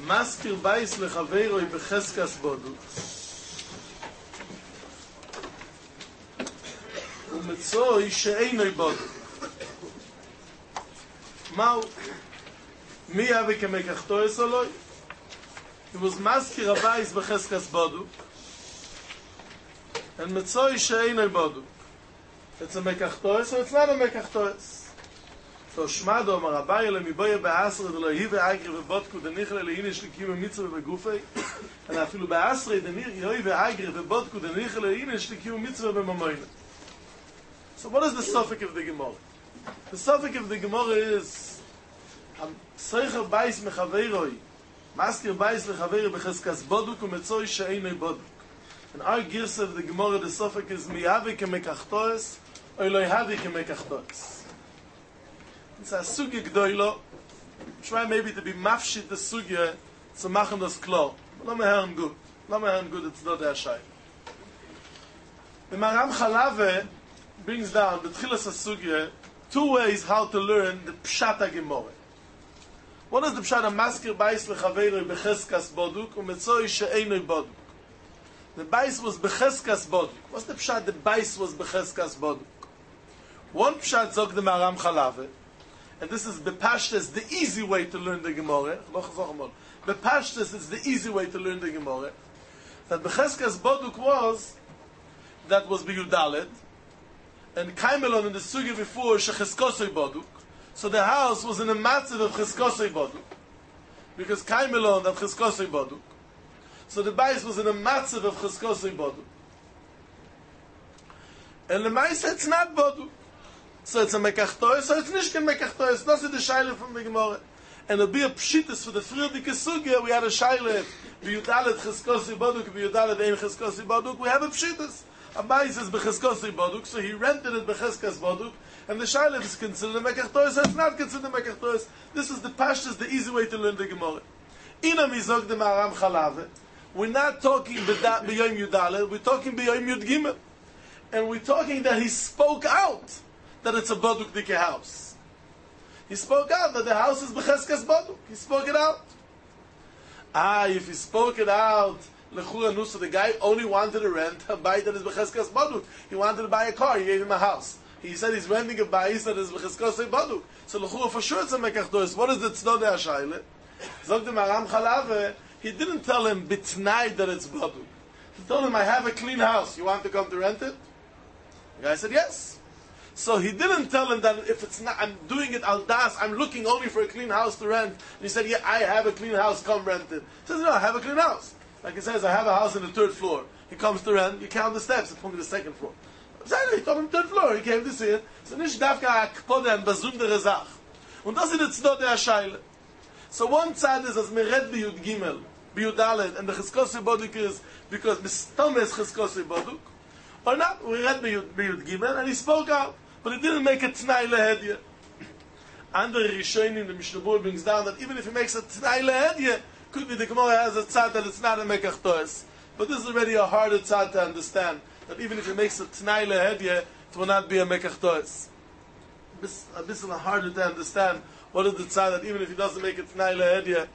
מזכיר בייס לחברו בחזקס בודוק ומצוי שאינו בודוק. מהו? מי יביא כמקחתו אסולוי? He was מזכיר הבייס בחזקס בודוק and מצוי שאינו בודוק. It's a mekachtoes, so it's not a mekachtoes. So Shmado Amar Abaye lemiboye be'asre de lo hi ve'agri ve'bodku de nichle le'hine shlikim mitzvah ve'gufei and afilu be'asre de hi ve'agri ve'bodku de nichle le'hine shlikim mitzvah ve'mamoyne. So what is the suffix of the Gemara? The suffix of the Gemara is Seicher Bais mechaveiroi Maskir Bais lechaveiroi becheskas boduk u'metzoi she'einoi boduk. In our gears of the Gemara, the suffix is miyavi kemekachtoes or lo yavi kemekachtoes. It's a sugi gdoilo. Try maybe to be mafshit the sugya to machen das klar. Let me hear him good. Let me hear him good. It's not their shay. The Maram Chalave brings down the tchilas sugya two ways how to learn the pshata Gemara. One is the pshata maskir bais lechaveiroi becheskas boduk umetzoi she'einoi boduk. The bais was becheskas boduk. What's the pshat? The bais was becheskas boduk. One pshat zog the Maram Chalave, and this is bepashtes, the easy way to learn the Gemara. Bepashtes is the easy way to learn the Gemara. That becheskas boduk was biyudalet, and kaimelon in the sugi before shecheskosoi boduk. So the house was in a matzav of cheskosoi boduk, because kaimelon of cheskosoi boduk. So the bais was in a matzav of cheskosoi boduk. And the mais it's not boduk. So it's a mekachtois, so it's nicht kein mekachtois. That's the shaila from the Gemara. And it'll be a pshitis for the Friedrich Sugya. We had a shaila, biyudalet cheskosoi boduk, biyudalet ein cheskosoi boduk. We have a pshitis. A bais is becheskosoi boduk, so he rented it becheskas boduk, and the shaila is considered a mekachtois, so it's not considered a mekachtois. This is the pashtas, the easy way to learn the Gemara. Ina mizog the Maram Chalave. We're not talking b'yom Yudalet, we're talking b'yom Yud Gimel. And we're talking that he spoke out that it's a Boduk Dike house. He spoke out that the house is b'cheskas Boduk. He spoke it out. If he spoke it out, l'chura nusa, the guy only wanted to rent a bayit that is b'cheskas Boduk. He wanted to buy a car, he gave him a house. He said he's renting a bayit that is b'cheskas Boduk. So l'chura for sure it's a mekachtois. What is the tzno de hashayle? Zog the Maram Chalave, he didn't tell him bitnai that it's baduk. He told him, I have a clean house. You want to come to rent it? The guy said, yes. So he didn't tell him that if it's not, I'm doing it al das, I'm looking only for a clean house to rent. And he said, yeah, I have a clean house, come rent it. He says, no, I have a clean house. Like he says, I have a house on the 3rd floor. He comes to rent, you count the steps, it's only the 2nd floor. He told him 3rd floor, he came to see it. So nicht dafka akpode and besondere Sach. Und das ist jetzt dort der Scheile. So one side is as meret biyud gimel, biyud alet, and the cheskosei boduk is because mistome is cheskosei boduk, or not. We read biyud gimel, and he spoke out, but he didn't make a t'nai lehedye. Andere Rishonim, the Mishnah Berurah brings down that even if he makes a t'nai lehedye, could be the Gemara has a tzad that it's not a mekachtoes. But this is already a harder tzad to understand, that even if he makes a t'nai lehedye, it will not be a mekachtoes. A bit harder to understand. What is the tzad that even if he doesn't make it t'nai lehedya,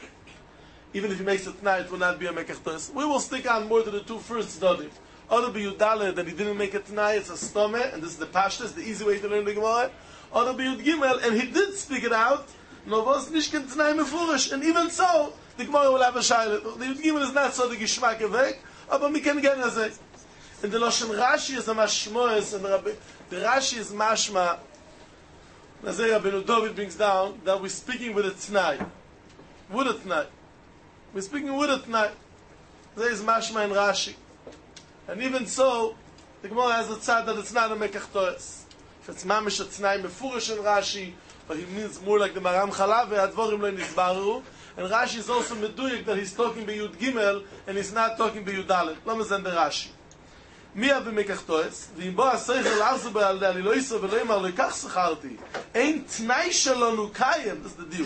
even if he makes it t'nai, it will not be a mekachtoes. We will stick on more to the two first studies. Other biyudale that he didn't make it t'nai, it's a stome, and this is the pashtas, the easy way to learn the Gemara. Other biyud gimel, and he did speak it out. No was nicht kein t'nai mefurish, and even so, the Gemara will have a shaila. The yud gimel is not so the gishmak evek, but we can get as it. And the Lashon Rashi is a mashmoes, and the Rashi is mashma. Nazir Rabbeinu David brings down that we're speaking with a t'nai. With a t'nai. We're speaking with a t'nai. There is mashma in Rashi. And even so, the Gemara has a tzad that it's not a mekachtoes. If it's mamish a t'nai mefurish in Rashi, but he means more like the Maram Chalave, advorim lo nizbaru. And Rashi is also meduyik that he's talking by Yud Gimel, and he's not talking by Yud Dalet. Let me send the Rashi. מי אבי מקחתוס, ואם בוא השכל עזו בעלדה, אני לא יסו ולא אמר לו, כך שכרתי. אין תנאי שלנו קיים, זה the deal.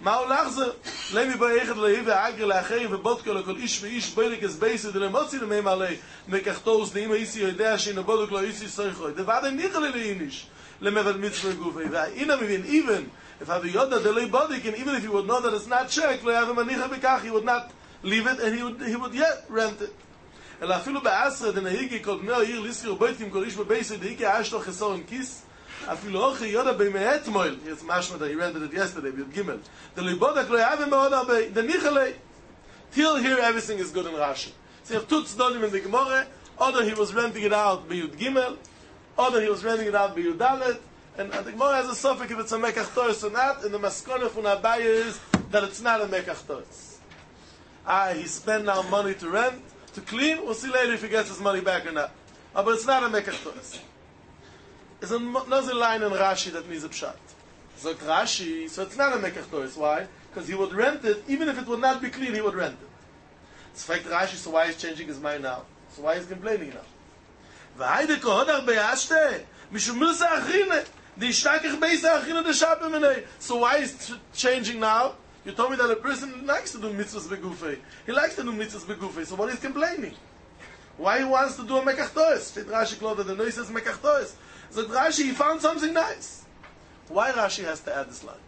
מה לחזר? למי באחד להי והאגר לאחרי ובודקו לכל איש ואיש בוידק אז בייסד ולמוציא למהם עלי מקחתוס נעים האיסי יודע שאינו בודק לו איסי סויכוי דוודא ניחלי לאיניש למבד מצווה גופי והאינה מבין even if have yoda delay body and even if he would know that it's not checked lo have manicha bekach he would not leave it and he would yet rent it אלא אפילו בעשרה דנהיגי קודמי העיר ליסקר בויתקים כל איש בבייסד דהיגי אשתו חסור עם כיס אפילו אוכי יודע במאת מויל it's משמע that he rented it yesterday ביוד גימל דלי בודק לא יאבן מאוד הרבה דניחלי till here everything is good in Rashi so you have two tzdonim in the Gemara either he was renting it out ביוד גימל either he was renting it out ביוד dalet and the Gemara has a suffix if it's a mekach tois or not and the maskona from Abaya is that it's not a mekach tois he spent now money to rent to clean, we'll see later if he gets his money back or not. But it's not a mekach tois. There's another line in Rashi that means a pshat. So Rashi, so it's not a mekach tois. Why? Because he would rent it, even if it would not be clean, he would rent it. It's fact Rashi, so why is changing his mind now? So why is he complaining now? V'haide kohodar beyashte, mishum milsa achine, di ishtakach beisa achine de shapemene. So why is changing now? You told me that a person likes to do mitzvahs begufei. He likes to do mitzvahs begufei. So what is complaining? Why he wants to do a mekach tois? Steht Rashi clothed the noise says mekach tois. So Rashi, he found something nice. Why Rashi has to add this line?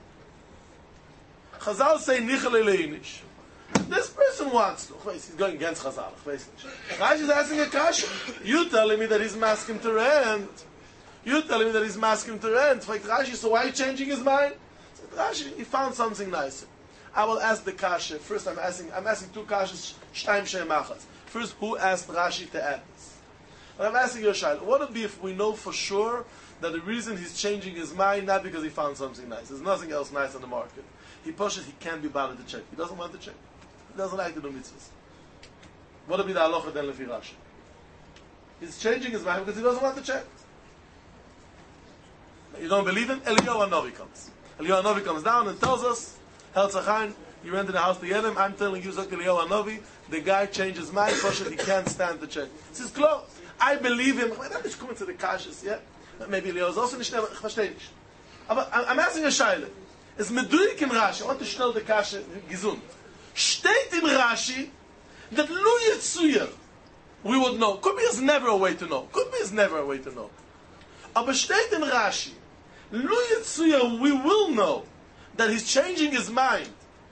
Chazal say nichale leinish. This person wants to. He's going against Chazal. Rashi is asking a kasha. You telling me that he's masking to rent. You telling me that he's masking to rent. Like Rashi, so why are you changing his mind? So Rashi, he found something nicer. I will ask the kasha. First, I'm asking two kashas. Shtaim sheim achas. First, who asked Rashi to add this? But I'm asking you a shayla. What would it be if we know for sure that the reason he's changing his mind not because he found something nice? There's nothing else nice on the market. He pushes. He can't be bothered to check. He doesn't want to check. He doesn't like to do mitzvahs. What would be the halacha then lefi Rashi? He's changing his mind because he doesn't want to check. You don't believe him? Eliyahu Hanavi comes. Eliyahu Hanavi comes down and tells us. Helzachain, you rented a house to Yedim. I'm telling you, Zok Eliyahu Hanavi, the guy changed his mind. He can't stand to check. This is close. I believe him. Wait, I'm just coming to the kashas, yeah? Maybe Eliyahu is also nicht, ich verstehe nicht. But I'm asking a shaila. Is meduik in Rashi, I want to stell the kasha gesund. Steht in Rashi that Lu Yitzuyer, we would know. Could be there's never a way to know. Could be there's never a way to know. Aber steht in Rashi, Lu Yitzuyer, we will know that he's changing his mind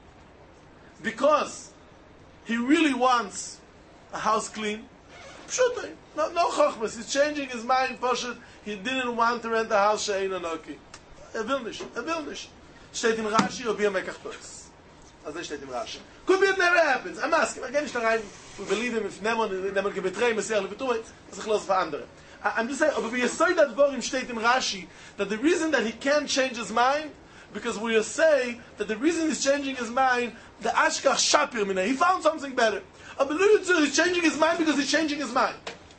because he really wants a house clean. No chokhmas. He's changing his mind. Poshet. He didn't want to rent a house. She'ein anoki. Will nicht. Steht in Rashi or be a mekach tois. As they steht in Rashi. Could be it never happens. I'm asking. Again, we believe him if Nemon gebetray Mesiach lebetuay. That's a close for andere. I'm just saying. But we say that Vorim steht in Rashi that the reason that he can't change his mind. Because we say that the reason he's changing his mind, the Ashkach Shapir Mineh, he found something better. He's changing his mind because he's changing his mind.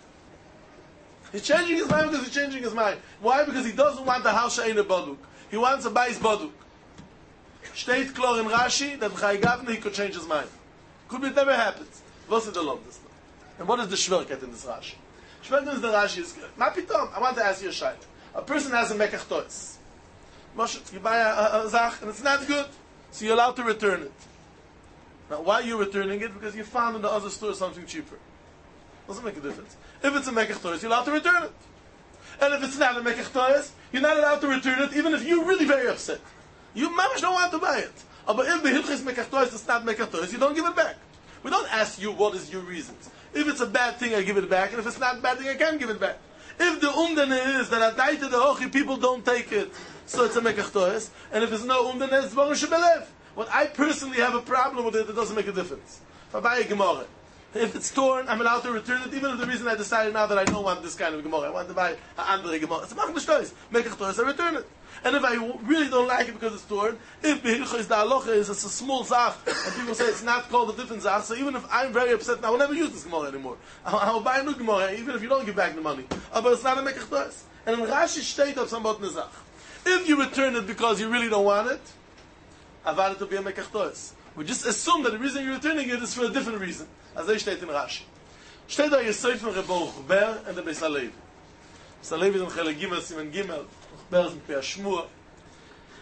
He's changing his mind because he's changing his mind. Why? Because he doesn't want the house She'ein Boduk. He wants a Bais Boduk. Steht klar in Rashi that Chai Gavne he could change his mind. Could be it never happens. What's the law? And what is the Shverket in this Rashi? Shverket is the Rashi is good. Ma pitom, I want to ask you a shayla. A person has a mekach tois. Moshe, you buy a zach and it's not good, so you're allowed to return it. Now, why are you returning it? Because you found in the other store something cheaper. Doesn't make a difference. If it's a mekach tois, you're allowed to return it. And if it's not a mekach tois, you're not allowed to return it, even if you're really very upset. You mamish don't want to buy it. But if the hilchis mekach tois is not mekach tois, you don't give it back. We don't ask you what is your reasons. If it's a bad thing, I give it back, and if it's not a bad thing, I can give it back. If the umdane is that adaita the hochi people don't take it, so it's a mekach tois, and if there's no umdane, it's dvarim shebelev. What I personally have a problem with it, it doesn't make a difference. If I buy a gemara, if it's torn, I'm allowed to return it, even if the reason I decided now that I don't want this kind of gemara, I want to buy an andere gemara. It's a mekach tois, I return it. And if I really don't like it because it's torn, if behilchos the halacha is it's a small zach, and people say it's not called a different zach, so even if I'm very upset, I will never use this gemara anymore. I will buy a new gemara, even if you don't give back the money. But it's not a mekach tois. And in Rashi steht auf somebot nezach. If you return it because you really don't want it, avad it to be a mekach tois. We just assume that the reason you're returning it is for a different reason. As they steht in Rashi. Steht da Yosef von Rebo Ber and the Beis Halevi. Beis Halevi is in Chelek Gimel, Siman Gimel. Beis Shmua.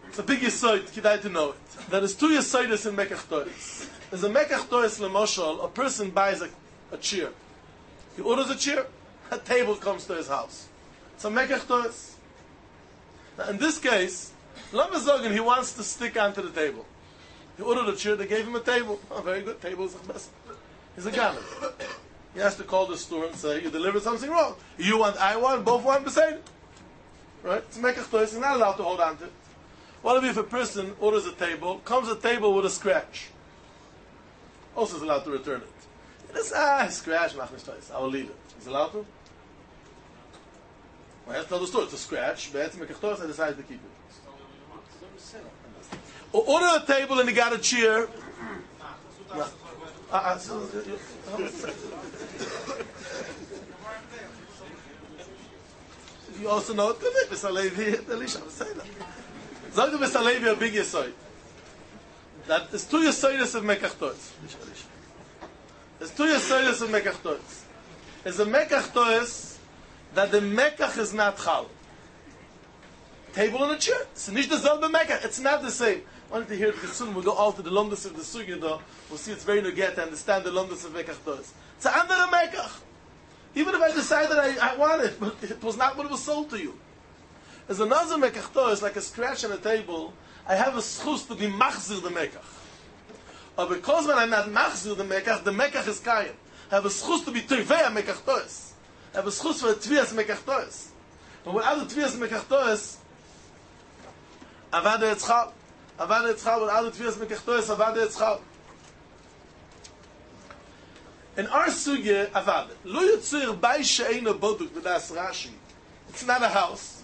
It's a big yisoid, kidai to know it. There is 2 yisoides in Mekach Tois. There's a Mekach Tois lemoshal, a person buys a chair. He orders a chair, a table comes to his house. It's a Mekach Tois. Now in this case, Lamazogan, he wants to stick onto the table. He ordered a chair, they gave him a table. Oh, very good, table is the best. He's a gamin. He has to call the store and say, you delivered something wrong. You want, I want, both want, beside it. Right? It's Mekach Tois, he's not allowed to hold on to it. What if a person orders a table, comes a table with a scratch? Also is allowed to return it. It is, scratch, mach nicht Tois, I will leave it. He's allowed to? Well, I have to tell the store, it's a scratch, but it's Mekach Tois, I decided to keep it. Or order a table and he got a chair. You also know it, Mr. Levi, Elisha, say that. Zog Mr. Levi a big yisoid. That is 2 yisoides of Mekach Tois. There's 2 yisoides of Mekach Tois. There's a Mekach Tois that the Mekach is not chal. Table and a chair. It's not the selbe Mekach. It's not the same. I wanted to hear it soon. We'll go all to the Londus of the Sugya though. We'll see it's very nuget to understand the Londus of Mekach Tois. It's an andere Mekach. Even if I decided I want it, but it was not what it was sold to you. As another Mekach Tois, like a scratch on a table, I have a schus to be machzir the Mekach. But because when I'm not machzir the Mekach is kayan. I have a schus to be tivei Mekach Tois. I have a schus for a tvias Mekach Tois. But without the tvias Mekach Tois, avada etzchal. Avada etzchal, without the tvias Mekach Tois, avada etzchal. In our sugya, avada. Lo yitzir bai she'eino boduk b'das Rashi. It's not a house.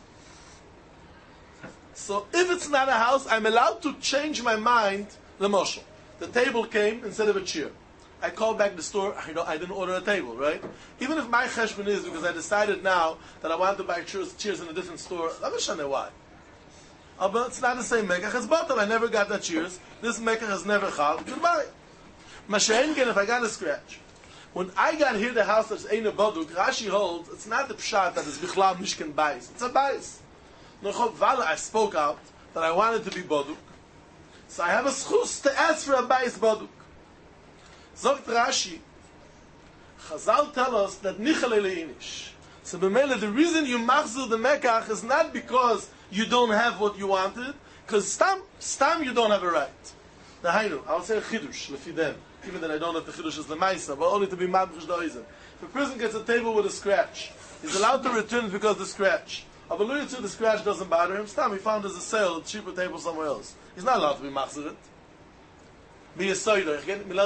So if it's not a house, I'm allowed to change my mind, the moshel. The table came instead of a chair. I called back the store, I didn't order a table, right? Even if my cheshbon is, because I decided now that I want to buy chairs in a different store, I'm not sure why. But it's not the same mekach, it's bottom. I never got that chairs. This mekach has never chal. Goodbye. Mashengen, if I got a scratch. When I got here the house that's Eina Boduk, Rashi holds, it's not the pshat that is Bichlal Mishkan Bais. It's a Bais. I spoke out that I wanted to be Boduk. So I have a schus to ask for a Bais Boduk. Zogt Rashi, Chazal tell us that Nichal Eleinish. So b'meila, the reason you machzir the Mekach is not because you don't have what you wanted, because stam you don't have a right. The Hainu, I will say a chidush, lefidem. Even that I don't know if the chidush is the Maisa, but only to be madrish doizen. If a person gets a table with a scratch, he's allowed to return it because of the scratch. But the scratch doesn't bother him. Stam, he found there's a sale, a cheaper table somewhere else. He's not allowed to be machzir it. Be a soider.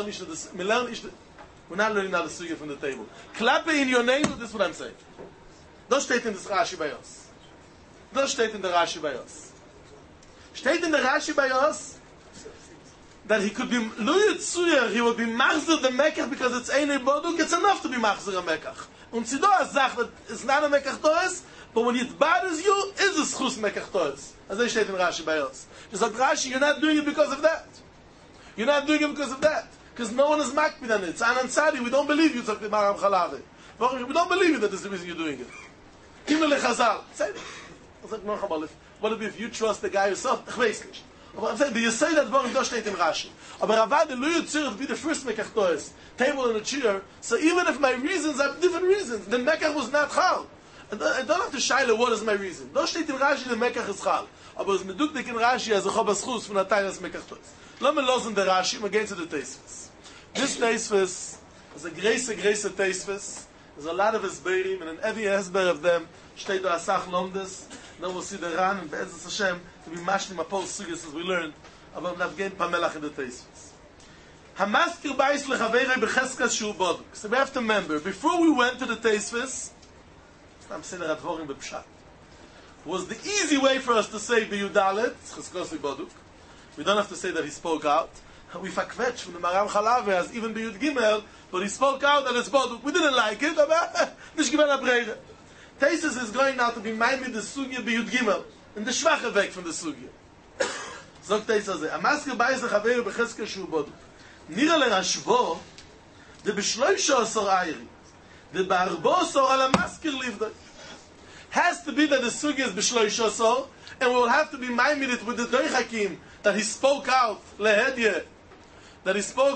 We're not learning how to sugya from the table. Klappe in your name, this is what I'm saying. Don't steht in this Rashi by us. Don't steht in the Rashi by us. Steht in the Rashi by us that he could be Luyetzuyer, he would be machzir the Mekach because it's Einei Boduk, it's enough to be machzir a Mekach. Und sie da sagt that it's not a Mekach Toes, but when it bothers you, is a schus Mekach Toes. As they steht in Rashi by us. Just like Rashi, you're not doing it because of that. You're not doing it because of that. Because no one is makbid on it. It's an ansari, we don't believe you, Tzak Maram Chalavi. We don't believe you that this is the reason you're doing it. Kimel Chazal. Say it. I was like, no, what if you trust the guy yourself? Ich weiß nicht. Aber I'm saying, you say that Baruch da steht in Rashi. Aber Ravade, Lu Yitzir, be the first Mekach Toes, table and a chair, so even if my reasons are different reasons, then Mekach was not Chal. I don't have to shaila what is my reason. Da steht in Rashi, the Mekach is Chal. Aber es meduktik in Rashi, as a Chobas Chus, von Atayas Mekach Toes. Let me losen the Rashi, we're going to the Teisves. This Teisves is a grace Teisves. There's a lot of Esberim, and in every Esber of them, steht da Asach Lomdes. Then we'll see the Ran and Be'ezus Hashem to be mashlim apol sugis as we learned about Navgen Pamelach in the Teisves. Hamaskir Bais Lechaveirei Becheskas Shu Boduk. So we have to remember, before we went to the Teisves, I'm saying that Advorim B'Pshat, was the easy way for us to say B'Yudalet, Cheskos Boduk. We don't have to say that he spoke out. We fakvetch from the Maram Chalav as even B'Yud Gimel, but he spoke out that it's Boduk. We didn't like it, but Nish Given Abreire. Teisus is going now to be mind with the Sugya B'Yud Gimel, in the Schwache weg from the Sugya. Zog Teisus, Amaske Beis Lechaveirei Becheskas Shu Boduk. Nira Lerashvo, de B'Shloisha Osor Ayri, de Ba'arbo Osor Al Amaskir Livdoi. has to be that the sugi is b'shloishosor, and we will have to be minded with the doichakim that he spoke out lehedye, that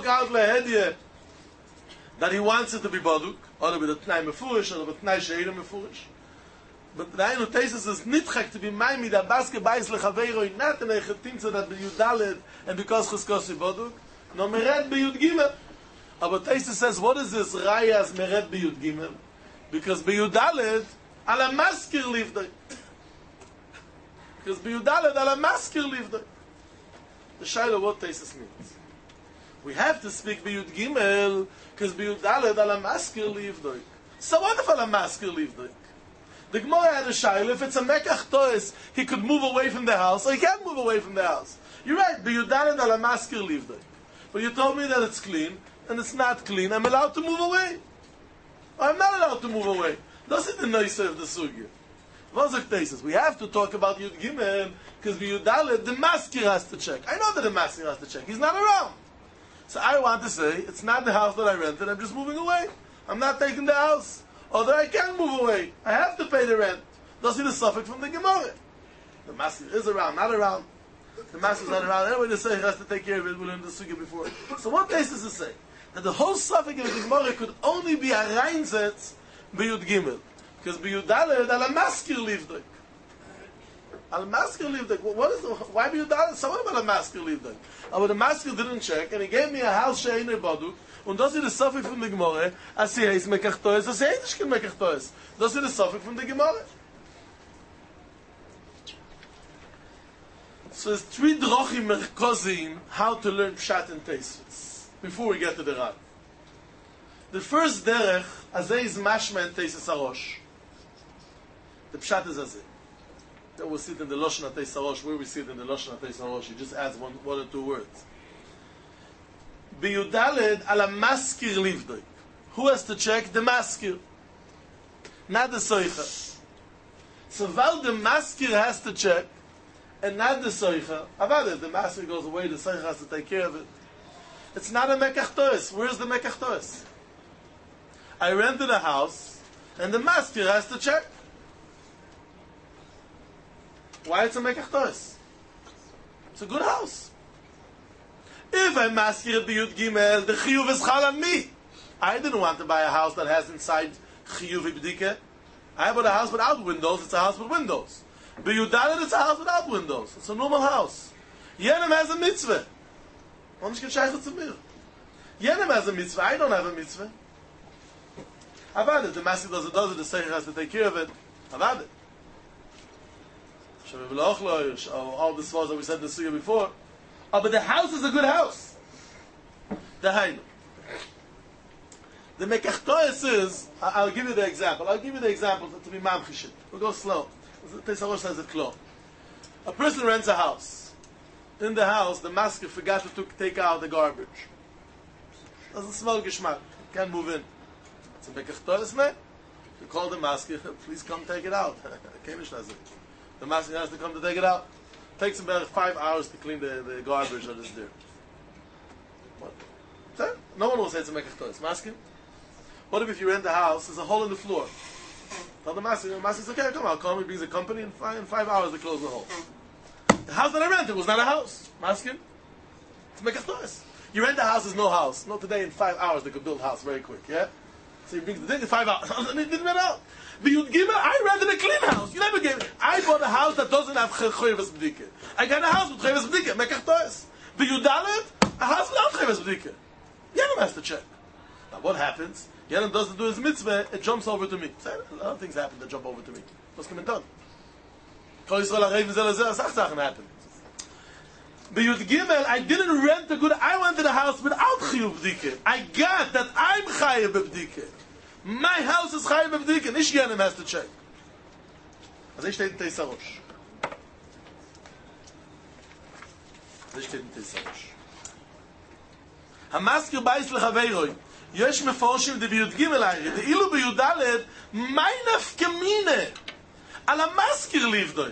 he wants it to be baduk, or with a tnai mefurish, or with tnai sheira mefurish. But the Ainu Tesis is nitchak to be minded that baske bais lechaveiroi, not in a chetimtza that be yudaled, and because cheskosi baduk, no meret be yud gimel. But Tesis says, what is this raya as meret be yud gimel? Because be yudaled, ala maskir livdoi. Because be yudaled, ala maskir livdoi. The Shaila, what Tesis means. We have to speak biyud gimel because biyud daled ala maskir livdoik. So what if ala maskir livdoik? The Gemara had a shaila. If it's a mekach tois, he could move away from the house, or he can't move away from the house. You're right. Biyud daled ala maskir livdoik. But you told me that it's clean and it's not clean. I'm allowed to move away. Or I'm not allowed to move away. That's the nicer of the sugya. We have to talk about Yud Gimel because biyud daled the maskir has to check. I know that the maskir has to check. He's not around. So I want to say, it's not the house that I rented, I'm just moving away. I'm not taking the house. Or that I can't move away. I have to pay the rent. Don't see the suffix from the Gemara. The master is around, not around. The master is not around. Anyway, the Seich has to take care of it. We learned the Sugya before. So what basis to say? That the whole suffix of the Gemara could only be a reinzetz b'yud gimel. Because b'yud daled, ala maskir livdek. Al maskir livdek. What is the, why b'yud daled? So what about a maskir livdek? But the maskir didn't check, and he gave me a house she'ein baduk, und das ist der Suffix von der Gemara, als sie heißt mekachtoes, das ist nicht kein mekachtoes. Das ist der Suffix von der Gemara. So there's three drochim merkozim how to learn pshat and teisves before we get to the Ran. The first derech, azay is mashma and teises arosh. The pshat is azay. Then we'll see it in the Lashon HaTeis HaRosh. Where we see it in the Lashon HaTeis HaRosh, he just adds one or two words. Biyudaled ala maskir livdoik. Who has to check? The maskir. Not the soicha. So while the maskir has to check, and not the soicha, avad the maskir goes away, the soicha has to take care of it. It's not a mekach toes. Where's the mekach toes? I rented a house, and the maskir has to check. Why it's a mekach toes? It's a good house. If I maskir biyud gimel, the chiyuv is chal on me. I didn't want to buy a house that has inside chiyuv ibdike. I bought a house without windows. It's a house with windows. Biyud daled, it's a house without windows. It's a normal house. Yenem has a mitzvah. Yenem has a mitzvah. I don't have a mitzvah. Avad it. The maskir does it. The seich has to take care of it. Avad it. All this was that we said in the sugya before. Oh, but the house is a good house. The Hainu. The Mekachtoes is, I'll give you the example. I'll give you the example to be mamchishit. We'll go slow. Teis HaRosh says it clear. A person rents a house. In the house, the masker forgot to take out the garbage. Doesn't smell geschmack. Can't move in. It's a Mekachtoes, man. You call the masker, please come take it out. The master has to come to take it out. It takes about 5 hours to clean the garbage that is there. What? No one will say it's a mekach tois. What if you rent a house, there's a hole in the floor? Tell the master says, okay, come on, call me, brings a company, and in 5 hours they close the hole. The house that I rented was not a house. Masking? It's mekach tois. You rent a house, there's no house. Not today, in 5 hours they could build a house very quick, yeah? So you bring the thing in 5 hours, and it didn't rent out. Biyud gimel, I rented a clean house. You never gave me. I bought a house that doesn't have chayvus b'dike. I got a house with chayvus b'dike. Mekach toes. Biyud daled, a house without chayvus b'dike. Yenem has to check. Now what happens? Yenem doesn't do his mitzvah. It jumps over to me. A lot of things happen that jump over to me. What's coming done? Kol Yisrael ha'chayv zelazeh asach sachen happen. Biyud gimel, I didn't rent a good. I rented a house without chayvus b'dike. I got that I'm chayav b'dike. My house is chayav b'bdika. Nish Yenem has to check. Also steht in Teis HaRosh. Hamaskir bais lechaveiroi. Yesh meforshim de biyud gimel ayre. De ilu biyud daled. May nafkamine. Al hamaskir livdoi.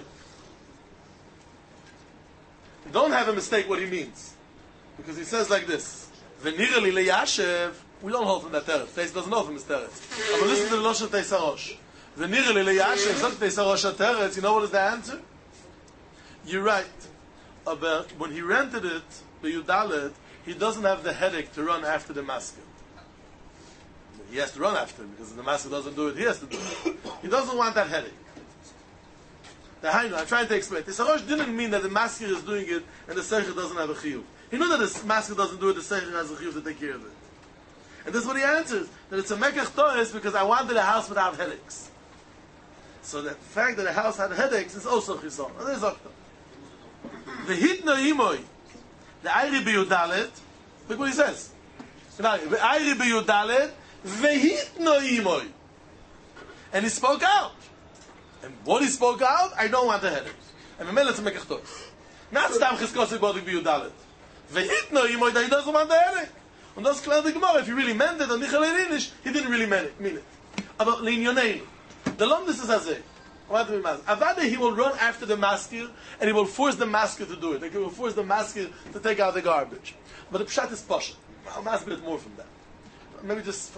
Don't have a mistake what he means. Because he says like this. V'nira li leyashev. We don't hold from that teretz. Teis doesn't know from his teretz. But listen to the Lashon Teis HaRosh. The Nirele Leyashem, Zok Teisa Rosh HaTeretz, you know what is the answer? You're right. But when he rented it, the Yudalet, he doesn't have the headache to run after the masker. He has to run after him because if the masker doesn't do it, he has to do it. He doesn't want that headache. The Hainu, I'm trying to explain. The Sarosh didn't mean that the masker is doing it and the Seicher doesn't have a chiyuv. He knew that the masker doesn't do it, the Seicher has a chiyuv to take care of it. And this is what he answers, that it's a mekach toes because I wanted a house without headaches. So the fact that the house had headaches is also chison. And there's Okta. The hitno imoy, the Ayri biyudalet, look what he says. The Ayri biyudalet, vehitno imoy. And he spoke out. And what he spoke out, I don't want a headache. And the it's a mekach toes. Not stam chiskosik bodik biyudalet. Vehitno imoy, that he doesn't want the headache. And that's clear the Gemara. If he really meant it, and Michael Erinish, he didn't really mean it. But Linyoneinu, the Lomdus is Azeh. Avada, he will run after the masker, and he will force the masker to do it. Like he will force the masker to take out the garbage. But the pshat is pasha. I'll ask a bit more from that. Maybe just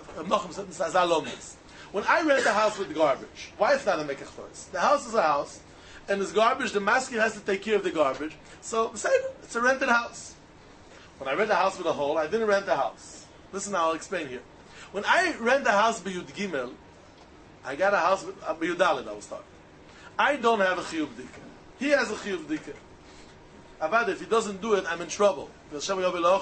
when I rent a house with the garbage, why it's not a mekach toes? The house is a house, and there's garbage. The masker has to take care of the garbage. So it's a rented house. When I rent a house with a hole, I didn't rent a house. Listen, I'll explain here. When I rent a house by Yud Gimel, I got a house with Yud Dalet, I was talking. I don't have a chiyuv dika. He has a chiyuv dika. Avad, if he doesn't do it, I'm in trouble. But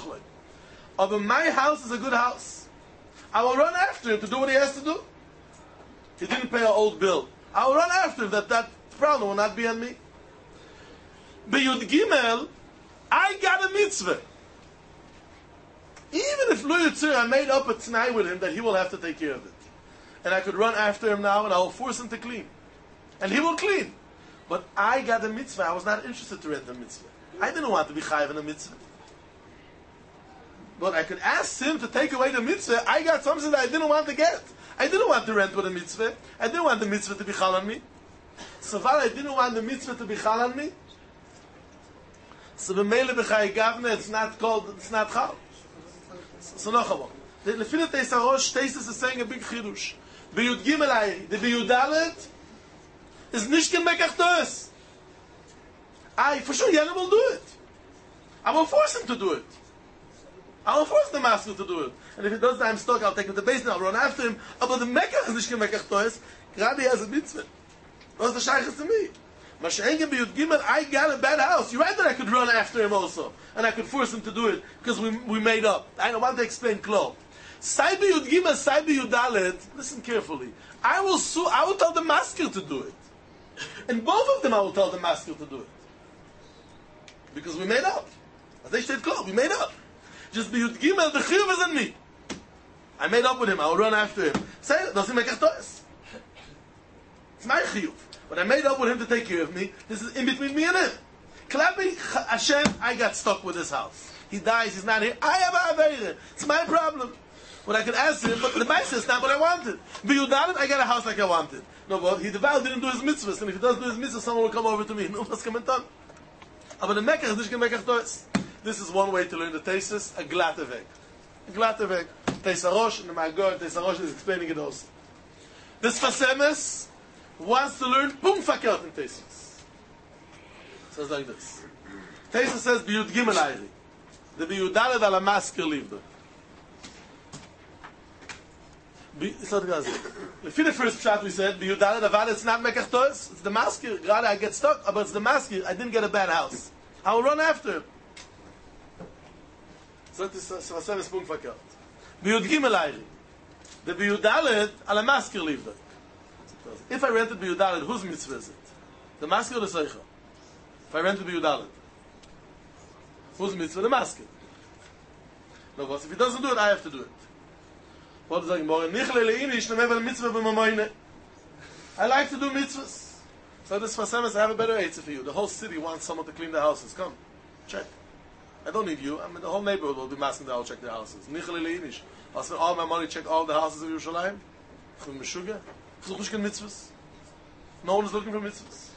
my house is a good house. I will run after him to do what he has to do. He didn't pay an old bill. I will run after him. That problem will not be on me. By Yud Gimel, I got a mitzvah. Even if Lo Yitzir, I made up a t'nai with him that he will have to take care of it. And I could run after him now and I will force him to clean. And he will clean. But I got a mitzvah. I was not interested to rent a mitzvah. I didn't want to be chayiv in a mitzvah. But I could ask him to take away the mitzvah. I got something that I didn't want to get. I didn't want to rent with a mitzvah. I didn't want the mitzvah to be chal on me. So far I didn't want the mitzvah to be chal on me. So b'meile b'chai gavne, it's not chal. So noch einmal. The Lefina Teisa Rosh Tesis is saying a big chidush. B'Yud Gimel Ayri, the B'Yud Dalet is nishken mekach toes. For sure, Yana will do it. I will force him to do it. I will force the master to do it. And if he does that, I'm stuck. I'll take him to the basement. I'll run after him. But the mekach is nishken mekach toes. Gradi has a mitzvah. What's the shaykhs to me? Mashengen B'Yud Gimel, I got a bad house. You're right that I could run after him also. And I could force him to do it because we made up. I don't want to explain Klo. Sai B'Yud Gimel, Sai B'Yud Dalet, listen carefully. I will tell the masker to do it. And both of them I will tell the masker to do it. Because we made up. As they said Klo, we made up. Just B'Yud Gimel, the chiyuv is on me. I made up with him, I will run after him. Say it, doesn't make a toes. It's my chiyuv. When I made up with him to take care of me, this is in between me and him. Klapi Hashem, I got stuck with this house. He dies, he's not here. I have a aveira. It's my problem. When I could ask him, but the Maisa is not what I wanted. B'Yudalet, I got a house like I wanted. No, but he devout didn't do his mitzvahs, and if he doesn't do his mitzvahs, someone will come over to me. No, what's coming on? But the Mekach is nicht gemekach toes. This is one way to learn the thesis, a glatte weg. A glatte weg. Teisa Rosh, and the Magor, Teisa Rosh is explaining it also. This Fasemes wants to learn Pum Fakert in Tesis. Says like this. Tesis says, B'Yud Gimel Ayri. The B'Yud Dalet ala masker lived. It's not going to say. If the first shot we said, B'Yud Dalet Avad, it's not Mekach Toes, it's the masker. Grade, I get stuck, but it's the masker. I didn't get a bad house. I will run after him. So this is Fasemes Pum Fakert. B'Yud Gimel Ayri. The B'Yud Dalet ala masker lived. If I rented B'Yud Dalet, whose mitzvah is it? The masker or the Seicha? If I rented B'Yud Dalet, whose mitzvah? The masker. No, but if he doesn't do it, I have to do it. What is that? I like to do mitzvahs. So this Fasemes, I have a better answer for you. The whole city wants someone to clean the houses. Come, check. I don't need you. I mean, the whole neighborhood will be asking that I'll check the houses. I'll spend all my money, check all the houses of Yerushalayim. No one is looking for mitzvahs.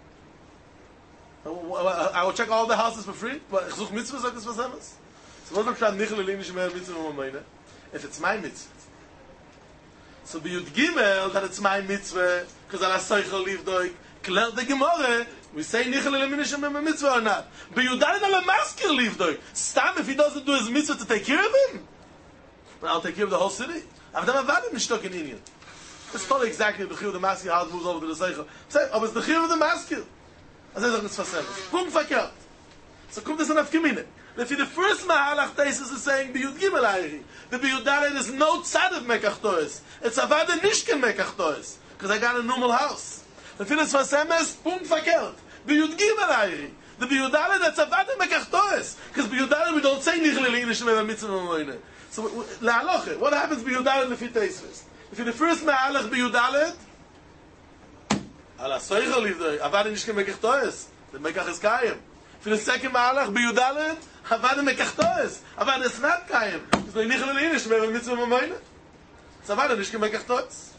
I will check all the houses for free, but ich suche mitzvahs like this Fasemes. So what's the pshat? If it's my mitzvah. So be Yud Gimel, that it's my mitzvah, because Ala Soichel Livdoik, Kler the Gemara, we say Nichel Elimination Mem mitzvah or not. Be Yud Dalet Ala Maskir Livdoik. Stam, if he doesn't do his mitzvah to take care of him, but I'll take care of the whole city. I've done a vadim nishtok in Indian. It's totally exactly the Chiyuv of the Maskir, how it moves over to the Soichel. Say, oh, it's the Chiyuv of the Maskir. I say, it's Faselis. Punkt verkehrt. So kommt das an Afkemine. If the first Mahalach Teisus is saying Biyud Gimel Ayri, the Biyud Dalet is no tzad of Mekach Toes. It's Avada Nishken Mekach Toes. Because I got a normal house. If it is Fasemes, Punkt verkehrt. Biyud Gimel Ayri. The Biyud Dalet, that's Avada Mekach Toes. Because Biyud Dalet, we don't say Nichle Leinish Meva Mitzvah Moine. So, La'aloche, what happens Biyud Dalet Lefi Teisus? If the first Mahalach Biyud Dalet, Ala Soichel Livdoi, Avada Nishken Mekach Toes. The Mekach is Kayim. For the second Mahalach, Biyudalet, Havada Mekachtoes. Havada is not Kayim. It's like Nichel Elinish, Meva Mitzvah Moine. It's Havada Nishke Mekachtoes.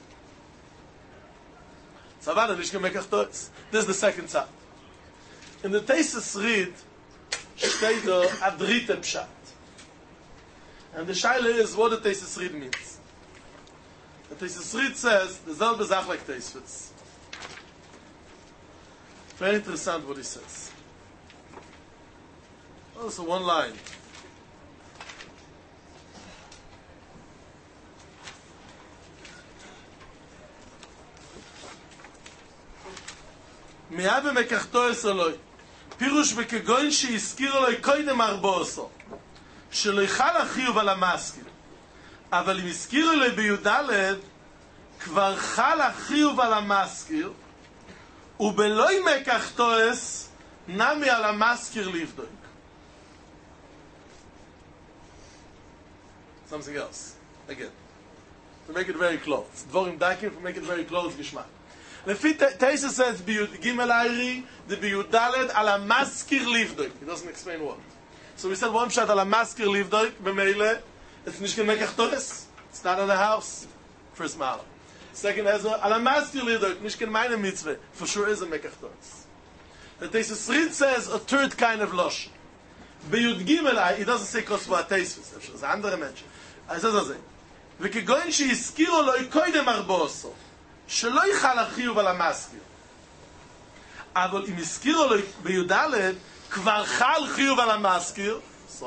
It's Havada Nishke Mekachtoes. This is the second side. In the Teisus Reed, steht da a dritte Pshat. And the Shaila is what the Teisus Reed means. The Teisus Reed says, the selbe Sach like Teisus. Very interessant what he says. Oh, so one line. Me'ave mekachto esoloi. Pirush v'kegoin she'izkir oloi koidem arbo oso. Shelo yichal achiyuv al hamaskir. אבל אם הזכירו לי בי"ד, כבר חל achiyuv al hamaskir, ובלוי מקחתוס, נמי על hamaskir livdoi. Something else. Again. To make it very close. Dvorim Dakim, to make it very close, Gishmak. Lefi Teisus says, Biyud Gimel Ayri, the Biyud Dalet, ala Maskir Livdoik. He doesn't explain what. So we said one shot, ala Maskir Livdoik, B'meile, it's Nishken Mekach Toes. It's not in the house. First Mahala. Second Ezra, ala Maskir Livdoik, Nishken Meine Mitzvah. For sure is a Mekach Toes. The Teisus Reed says a third kind of Losh. Biyud Gimel Ayri, he doesn't say Kosva Teisus. It's a andere Mensch. I says זה. וכגוין שהזכירו לו קודם ארבעוסו, שלא יחל החיוב על המזכיר. אבל אם הזכירו לו בי"ד, כבר חל חיוב על המזכיר,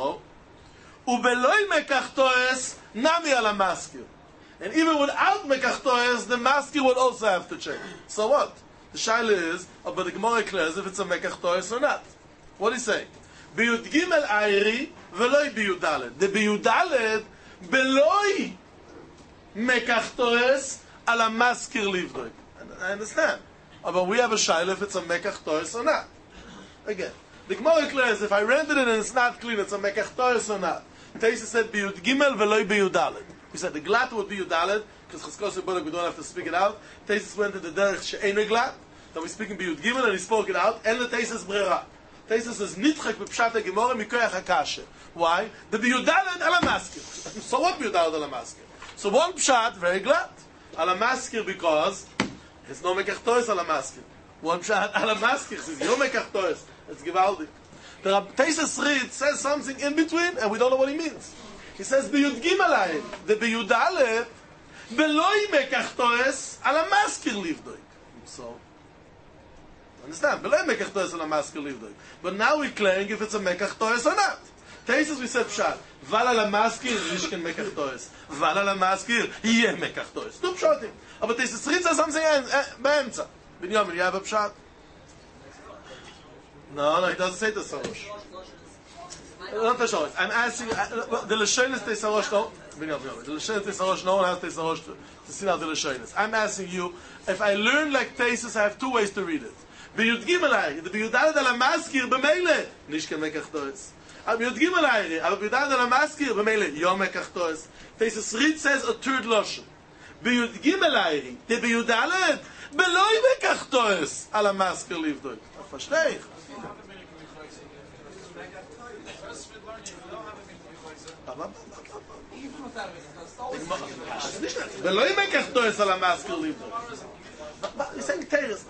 ובלוי מקחתוס, נמי על המזכיר. And even without מקחתוס, the maskir would also have to check. So what? The shaila is, but the Gemara declares if it's a מקחתוס or not. What is he saying? בי"ג ayri, ולוי בי"ד. The בי"ד, Beloi Mekachtoes ala Maskir Livdoik. I understand. But we have a shaila if it's a Mekachtoes or not. Again, the Gemara declares if I rented it and it's not clean, it's a Mekachtoes or not. Teisus said Biyud Gimel veloi Biyud Dalet. We said the Glat would be Yud Dalet because Cheskos Yibodok we don't have to speak it out. Teisus went to the Derech She'ein Glat. Then we speak in Biyud Gimel and he spoke it out. And the Teisus Brera. Teisus says Nitchak b'Pshat Gemara mikoyach hakashe. Why? The Biyud Dalet ala Maskir. So what Biyud Dalet ala Maskir? So one Pshat, very glad. Ala Maskir because there's no Mekachtoes ala Maskir. One Pshat ala Maskir says no Mekachtoes. It's Givaldik. The Teisus Reed says something in between and we don't know what he means. He says Biyud Gimalayim. The Biyud Dalet beloi Mekachtoes ala Maskir livdoik. So understand? Beloi Mekachtoes ala Maskir livdoik. But now we're claiming if it's a Mekachtoes or not. Teisus we said Pshat. Val ala Maskir nishken Mekachtoes. Val ala Maskir yeh Mekachtoes. Two Pshatim. But Teisus Reed says something be'emtza. Binyamin, you have a Pshat? No, he doesn't say Tesarosh. Not Tesarosh. I'm asking, the Lashonis Tesarosh, no. Binyamin, the Lashonis Tesarosh, no one has Tesarosh to see now the Lashonis. I'm asking you, if I learn like Teisus, I have two ways to read it. Biyud Gimelai, the Biyud Dalet ala Maskir b'meile, nishken Mekachtoes. Biyud Gimelai, aber Biyud Dalet ala Maskir b'meile, yom Mekachtoes. Teisus Reed says a third Lashon. Biyud Gimelai, the Biyud Dalet, beloi Mekachtoes ala Maskir livdoik. Verstehe ich. ולא אם מקחתו על המאסקר ליבדו. He's saying Teres.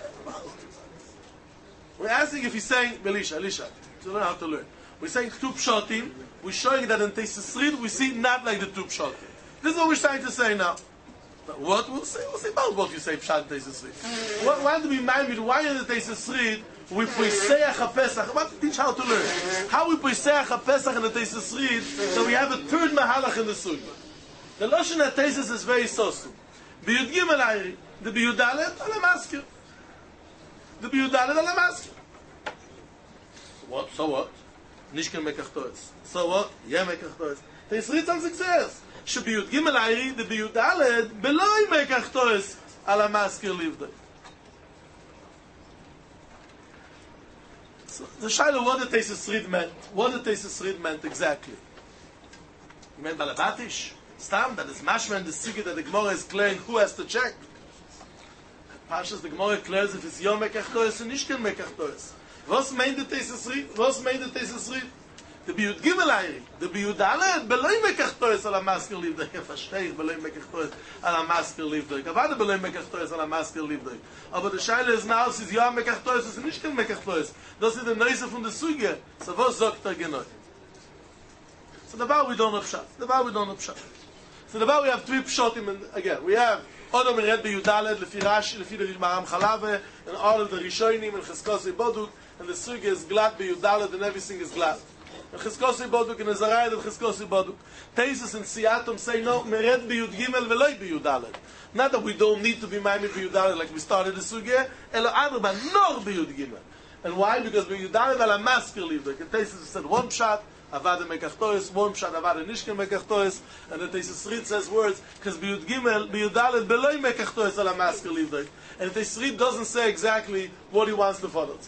We're asking if he's saying Elisha, you don't know how to learn. We're saying two pshatim. We're showing that in Teisus Reed we see not like the two pshatim. This is what we're trying to say now. What we'll say about what you say Pshat and Tesis Reed. Why do we mind with why in the Tesis Reed we Poiseach HaPesach? I want to teach how to learn. How we Poiseach HaPesach in the Tesis Reed, so we have a third Mahalach in the Sugya. The Lashon HaTesis is very sosu. Biyud Gimel Ayri, the Biyud Dalet ala Maskir. The Biyud Dalet ala Maskir. What? So what? Nishken Mekach Toes. So what? Yeah, Mekach Toes. Tesis Reed on success. שבiyud gimel ayri de biyud daled beloy mekach toes ala maskir livdoi. So the shaila what the Tesis Reed meant. What the Tesis Reed meant exactly. You meant balabatish? Stam that is mashman the sugya that the Gemara is clearing who has to check. Pashas the Gemara clears if it's yom mekach toes and nishken mekach toes. Was meint the Tesis Reed? Was meint the Tesis Reed? The biyud gimel ayri, the biyud daled beloy mekach toes ala maskir livdoi. Verstehe ich beloy mekach toes ala maskir livdoi. Kavada beloy mekach toes ala maskir livdoi. Aber the shaila is now is ja mekach toes is nicht kein mekach toes. Das ist der Neuse von der Sugya. So was sagt genau? So the bar we don't have pshat. The bar we don't have pshat. So the bar we have three pshatim again. We have Odom in Red biyud daled lefi Rashi lefi the Maram Chalave and all of the Rishonim and Cheskosei Boduk and the Sugya is glad biyud daled and everything is glad. And Cheskosei Boduk and Azarayah and Cheskosei Boduk. Tesis and Siatom say no, mered biyud gimel veloy biyud daled. Not that we don't need to be maimed biyud daled like we started the sugya, elo adraba nor biyud gimel. And why? Because biyud daled ala maskir livdoi. And Tesis said one pshat, avada mekach toes, one pshat avada nishken mekach toes, and the Tesis Reed says words because biyud gimel biyud daled beloy mekach toes ala maskir livdoi. And the Tesis Reed doesn't say exactly what he wants to follow.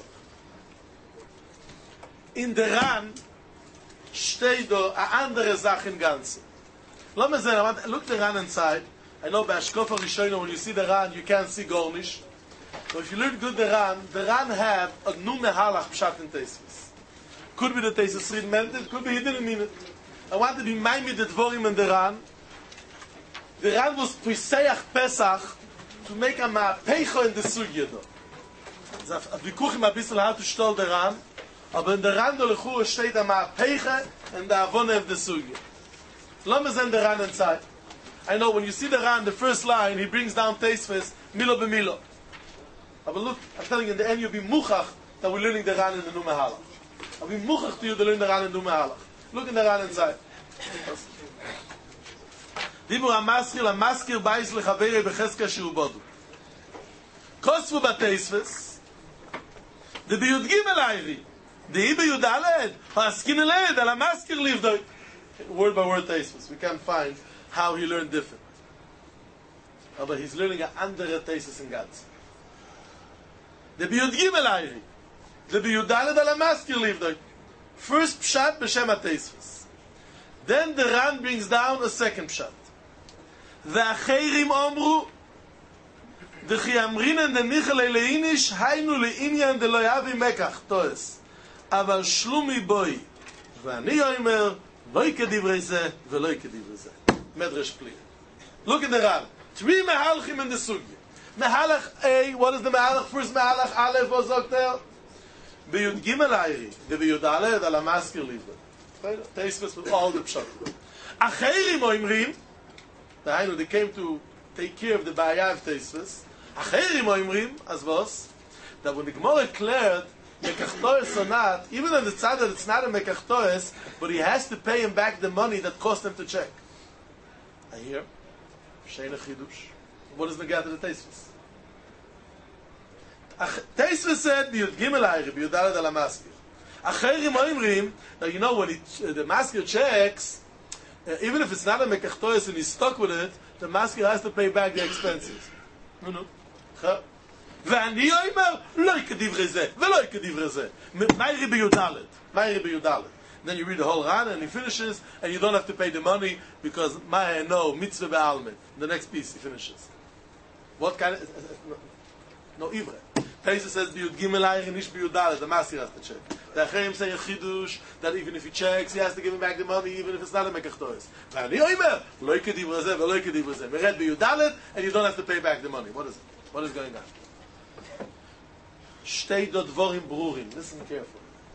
In the Ran steht da a andere Sache im Ganzen. Lass mal sehen, look the Ran inside. I know by Ashkofa Rishono, when you see the Ran, you can't see Gornish. So if you look good the Ran have a nu mehalach pshat in Tesis. Could be the Tesis Reed meant it, could be he didn't mean it. I want to be mine with the Dvorim in the Ran. The Ran was Poiseach Pesach to make a ma'apecho in the Sugya though. So a Bikuchim a bissel how to stall the Ran. Aber in der Rand der Lechur steht am Peiche and the Avone of the Sugya. Lass me send the Ran inside. I know when you see the Ran, the first line, he brings down Teisves, Milo b'Milo. But look, I'm telling you, in the end you'll be muchach that we're learning the Ran in the Nume Halach. I'll be muchach to you to learn the Ran in the Nume Halach. Look in the Ran inside. Dibur amaskir bais lechavere bechezka shu bodu. Kosvu b'Teisves, the biyud gimel ayri, the biyud aled, haskin aled, ala maskir livdoi. Word by word Teisves. We can't find how he learned different. But he's learning an andere Teisves in Gans. The biyud gimel ayri, the biyud aled, ala maskir livdoi. First pshat b'shem Teisves. Then the Ran brings down a second pshat. ואחרים אמרו דכי אמרינן דניחל אלאיניש היינו לעניין דלא יאבי מקח תועס אבל שלומי בוי ואני אומר לא כדברי זה ולא כדברי זה מדרש פליג. Look at the Ran. Three mehalchim in the sugya. Mehalach A, what is the mehalach? First mehalach Aleph was there. Biyud Gimel Ayri, the Biyud Aled ala maskir livda. Teisves with all the pshat. Acherim oimrim, they came to take care of the Ba'aya of Teisves. Acherim oimrim, as was, that when the Gemara declared Mekach Toes or not, even on the tzad that it's not a Mekach Toes, but he has to pay him back the money that cost him to check. I hear, Shein Chidush. What is the gate of the Teisves? Teisves said, Biyud Gimel Ayri, Biyud Aled ala maskir. Acherim oimrim, now you know when the maskir checks, even if it's not a Mekach Toes and he's stuck with it, the maskir has to pay back the expenses. No. ואני אומר, לא כדברי זה, ולא כדברי זה. מהי בי"ד? Then you read the whole Ran and he finishes, and you don't have to pay the money, because no, mitzvah be'almet. The next piece he finishes. What kind of... No, Ivre. Teisves says, Biyud Gimel Ayri, nish Biyud Dalet, the maskir has to check. The Acherim say a chidush that even if he checks, he has to give him back the money, even if it's not a Mekach Toes. ואני אומר, לא כדברי זה ולא כדברי זה. מרד בי"ד, and you don't have to pay back the money. What is it? What is going on? Shtei dvorim brurim. Listen carefully.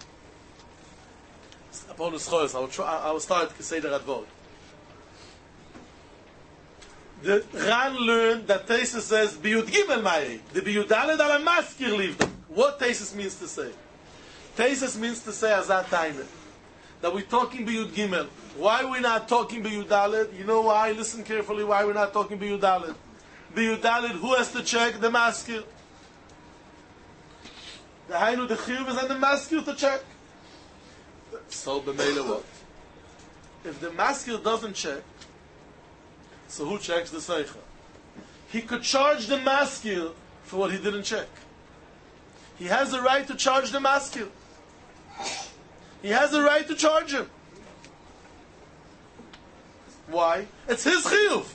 Upon the scholars, I will start to say the Radvorim. The Ran learned that Tesis says Biyud Gimel Maye. The Biyud Daled ala Maskir lived. What Tesis means to say? Tesis means to say Azat Taime. That we're talking Biyud Gimel. Why we're not talking Biyud Daled? You know why? Listen carefully why we're not talking Biyud Daled. Biyud Daled, who has to check? The Maskir. The Hainu, the Chiyuv is on the Maskir to check. So, B'meila what? If the Maskir doesn't check, so who checks the Seicha? He could charge the Maskir for what he didn't check. He has the right to charge the Maskir. He has the right to charge him. Why? It's his Chiyuv.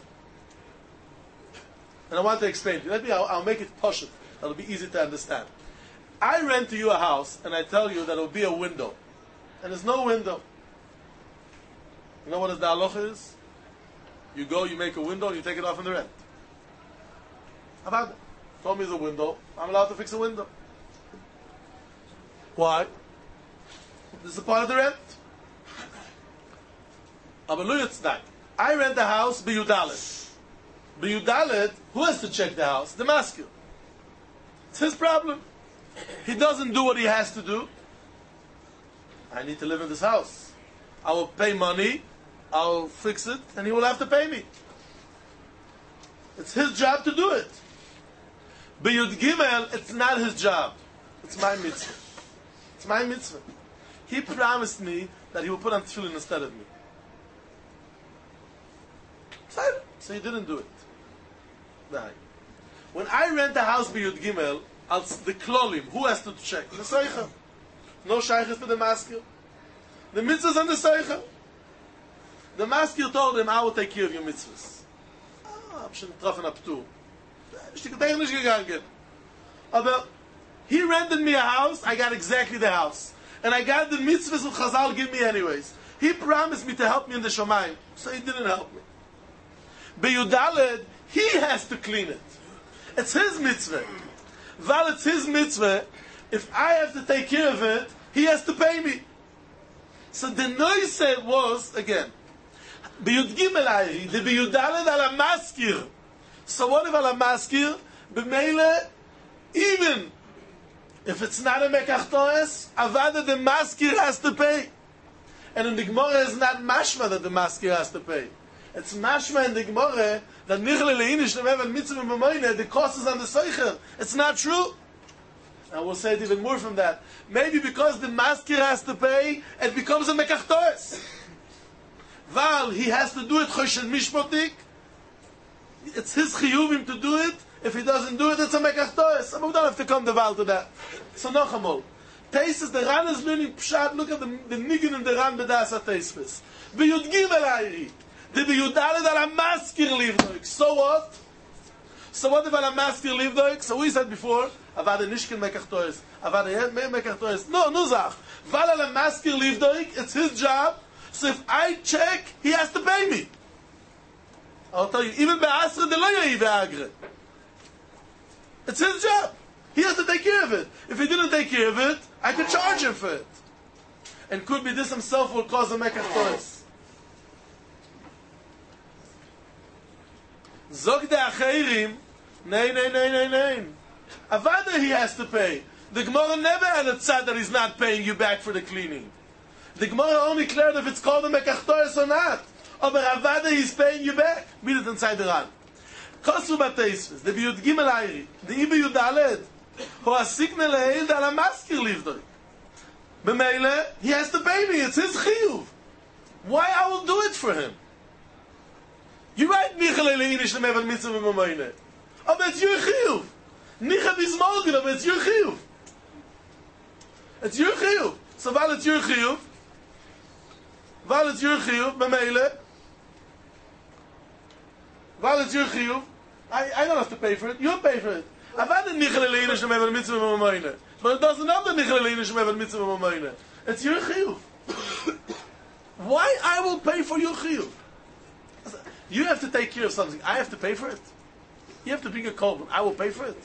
And I want to explain to you. I'll make it poshut. That'll be easy to understand. I rent to you a house, and I tell you that it'll be a window. And there's no window. You know what the halacha is? You go, you make a window, and you take it off in the rent. How about that? Told me the window. I'm allowed to fix the window. Why? This is a part of the rent. I rent a house, Biyudalet. Biyudalet, who has to check the house? The maskil. It's his problem. He doesn't do what he has to do. I need to live in this house. I will pay money, I'll fix it, and he will have to pay me. It's his job to do it. Biyud Gimel, it's not his job. It's my mitzvah. It's my mitzvah. He promised me that he will put on tefillin instead of me. So he didn't do it. Right. When I rent a house Biyud Gimel, the klolim, who has to check? The seicha. No shaykhs to the maskil. The mitzvahs and the seicha. The maskil told him, I will take care of your mitzvahs. I'm schon getroffen ab tu. Ich bin nicht gegangen. Aber he rented me a house, I got exactly the house. And I got the mitzvahs that Chazal give me anyways. He promised me to help me in the Shomayim, so he didn't help me. Beyudaled, he has to clean it. It's his mitzvah. While it's his mitzvah, if I have to take care of it, he has to pay me. So the noise was, again, Biyud Gimel Ayri, the Biyudaled ala maskir. So what if ala maskir? B'meile, even if it's not a mekach toes, avada the maskir has to pay. And in the Gemara is not mashma that the maskir has to pay. It's mashma in the Gemara that nichle leinish nemevel mitzvah b'moine, the cost is on the seicher. It's not true. And we'll say it even more from that. Maybe because the maskir has to pay, it becomes a mekach toes. Val, he has to do it choshen mishpotik. It's his chiyuvim to do it. If he doesn't do it, it's a mekach toes. We don't have to come to Val to that. So noch amol. Teises, the Ran is learning pshat. Look at the niggin in the Ran bedas at Teises. B'yud gimel ayri. The b'yud daled ala maskir livdoik. So what? So what if ala maskir livdoik? So we said before, avada nishkin mekach toes. Avada mekach toes. No, nuzach. Val ala maskir livdoik, it's his job. So if I check, he has to pay me. I'll tell you, even be'asra de lo yahi ve'agre. It's his job. He has to take care of it. If he didn't take care of it, I could charge him for it. And could be this himself will cause a mekach toes. Zog de acherim, nay. Avada he has to pay. The Gemara never had a tzad that he's not paying you back for the cleaning. The Gemara only cleared if it's called a mekach toes or not. Aber Avada he's paying you back. Read it inside the Ran. Kosu bateisves, the biyud gimel ayri, the ibiyud daled, who has signal le'el ala maskir livdoi. B'meile, he has to pay me. It's his chiyuv. Why I will do it for him? You write nichel le'inish le'mevel mitzvah v'mamayne. Aber it's your chiyuv. Nichel bismolgen, aber it's your chiyuv. It's your chiyuv. So while it's your chiyuv, b'meile, while it's your chiyuv, I don't have to pay for it. You pay for it. But it doesn't have the nichel. It's your chiyuv. Why I will pay for your chiyuv? You have to take care of something. I have to pay for it. You have to bring a korban. I will pay for it.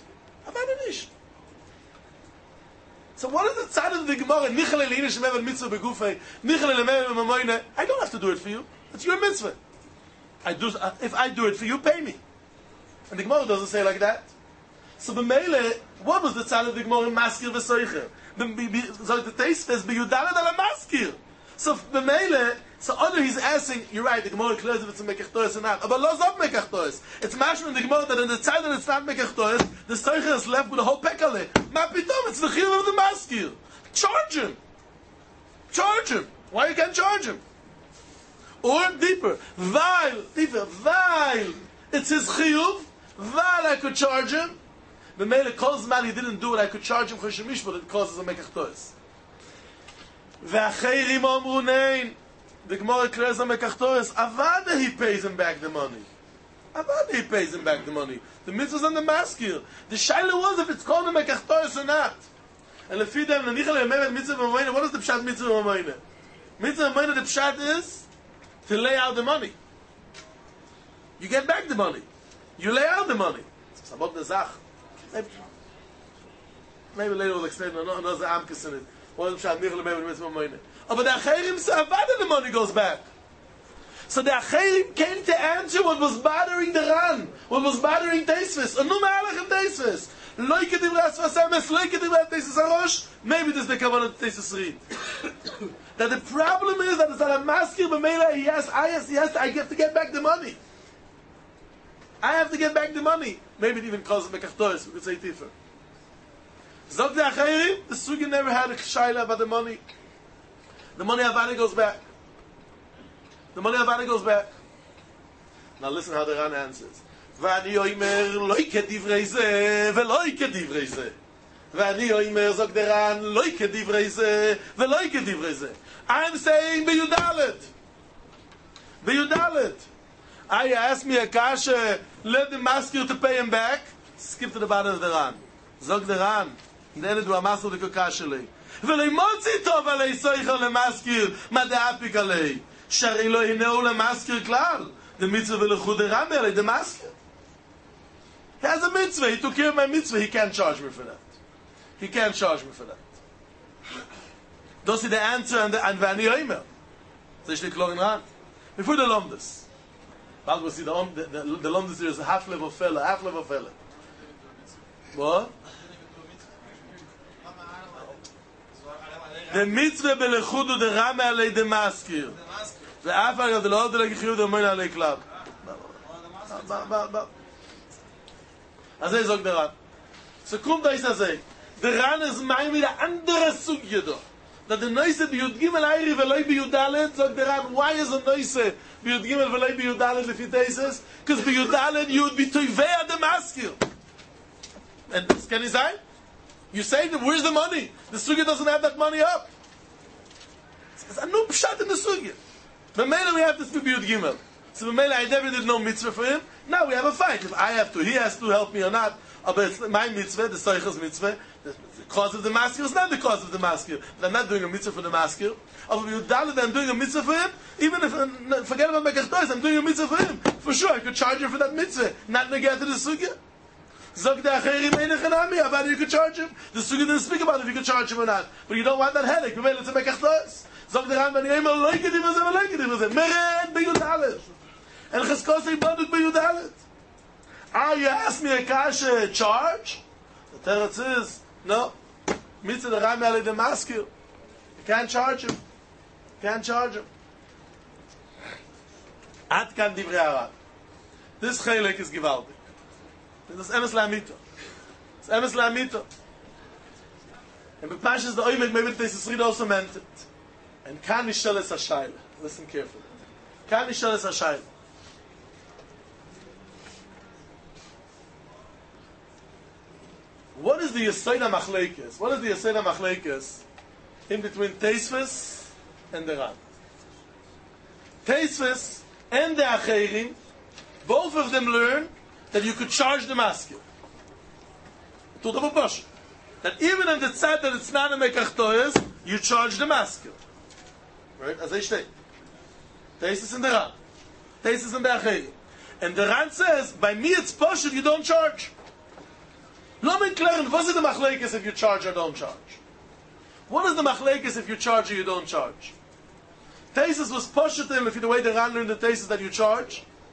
So what is the side of the Gemara? I don't have to do it for you. It's your mitzvah. If I do it for you, pay me. And the Gemara doesn't say like that. So b'meile, what was the tzad of the Gemara in maskir v'soicher? So the taste is b'yudalad ala maskir. So b'meile, so other he's asking, you're right, the Gemara clears if it's a mekach or not. But lo zov mekach. It's mashma in the Gemara that in the tzad that it's not mekach the soicher is left with a whole pekale. Ma pitom, it's the chiyuv of the maskir. Charge him. Charge him. Why you can't charge him? Or deeper. Weil it's his chiyuv. Weil I could charge him. The mele calls man he didn't do it. I could charge him for shemish, but it causes a mekach tois. Ve'acheirim omru nein. The Gemara clears a mekach tois. Avada he pays him back the money. Avada he pays him back the money. The mitzvah's on the maskir. The shaila was if it's called a mekach tois or not. And if you them nanichal yemevet mitzvah v'moyne, what is the pshat mitzvah v'moyne? Mitzvah v'moyne, the pshat is to lay out the money. You get back the money. You lay out the money. It's about the zach. Maybe later we'll explain another amkas in it. What is the pshat nichal yemevet mitzvah v'moyne? Oh, but the acherim say avada the money goes back. So the acherim came to answer what was bothering the Ran, what was bothering Teisvis. Anu me'alach in Teisvis. Maybe this is the kavanah of Teisvis read. That the problem is that it's on a maskir b'meila. I have to get back the money. I have to get back the money. Maybe it even causes mekachtois. We could say tifer. Zog the achayrim, the sugi never had a shaila about the money. The money avada goes back. The money avada goes back. Now listen how the Ran answers. ואני אומר, לא כדברי זה, ולא כדברי זה. ואני אומר, זוג דרן, לא כדברי זה, ולא כדברי זה. I'm saying ביודלת. ביודלת. I asked me a kasha, let the masker to pay him back. Skip to the bottom of the Ran. זוג דרן, then do a masker to kasha לי. ולא מוציא טוב עלי סויכל למאסקיר, מה דאפיק עלי. שהרי לא הנאו למאסקיר כלל. The mitzvah v'lechud דרן עלי, the masker. He has a mitzvah. He took care of my mitzvah. He can't charge me for that. He can't charge me for that. Don't see the answer and Vani Oimer. Say Shlik Logan Ran. Before the Lomdus. But we'll see the Lomdus here is a half level fella. What? The mitzvah belechudu the rame alei the maskir. The afar of the Lord the legichiu the moin alei klab. Also sagt der Ran. So kommt da ist das sei. Der Ran ist mein wieder andere Sugje da. That the neuse bi Yud Gimel Eiri veloi bi Yudalet, sagt der Ran, why is the neuse bi Yud Gimel veloi bi Yudalet lefi Teises? Because bi Yudalet you would be toivea the maskil. And this can he say? You say, where's the money? The Sugye doesn't have that money up. It's a new pshat in the Sugye. B'meila we have this bi Yud Gimel. So I never did no mitzvah for him. Now we have a fight. If I have to, he has to help me or not. But it's my mitzvah, the Soichas mitzvah. The cause of the maskir is not the cause of the maskir. I'm not doing a mitzvah for the maskir. If you daled, I'm doing a mitzvah for him. Even if, forget about Mekach Tois, I'm doing a mitzvah for him. For sure, I could charge him for that mitzvah. Not negate to the sugya. Zog de acherim einechanami, about you could charge him. The sugya didn't speak about if you could charge him or not. But you don't want that headache. It's a Mekach Tois. Zog de Ran, ben yemel, loike divazem. Meren, be you daled. And Cheskosei Baduk B'Yudalet. You asked me a kasha charge? The Teretz is, no. Mitzvah the Rami Ali the maskil. You can't charge him. Ad kan divrei Aran. This chelek is givaldik. This is emes la'amito. And B'Pash is the oimek maybe this is read also meant it. And kan nisheles hashayla. Listen carefully. Kan nisheles hashayla. What is the Yesod HaMachleikes? What is the Yesod HaMachleikes in between Teisvis and the Ran? Teisvis and the Acherim, both of them learn that you could charge the maskil. That even in the tzad that it's not a Mekach Tois, you charge the maskil. Right? As I say. Teisvis and the Ran. Teisvis and the Acherim. And the Ran says, by me it's poshut, you don't charge. Let me clear, what is the machlekes if you charge or don't charge? What is the machlekes if you charge or you don't charge? Tesis was poshetim if you the way the Ran learned the tesis that you charge.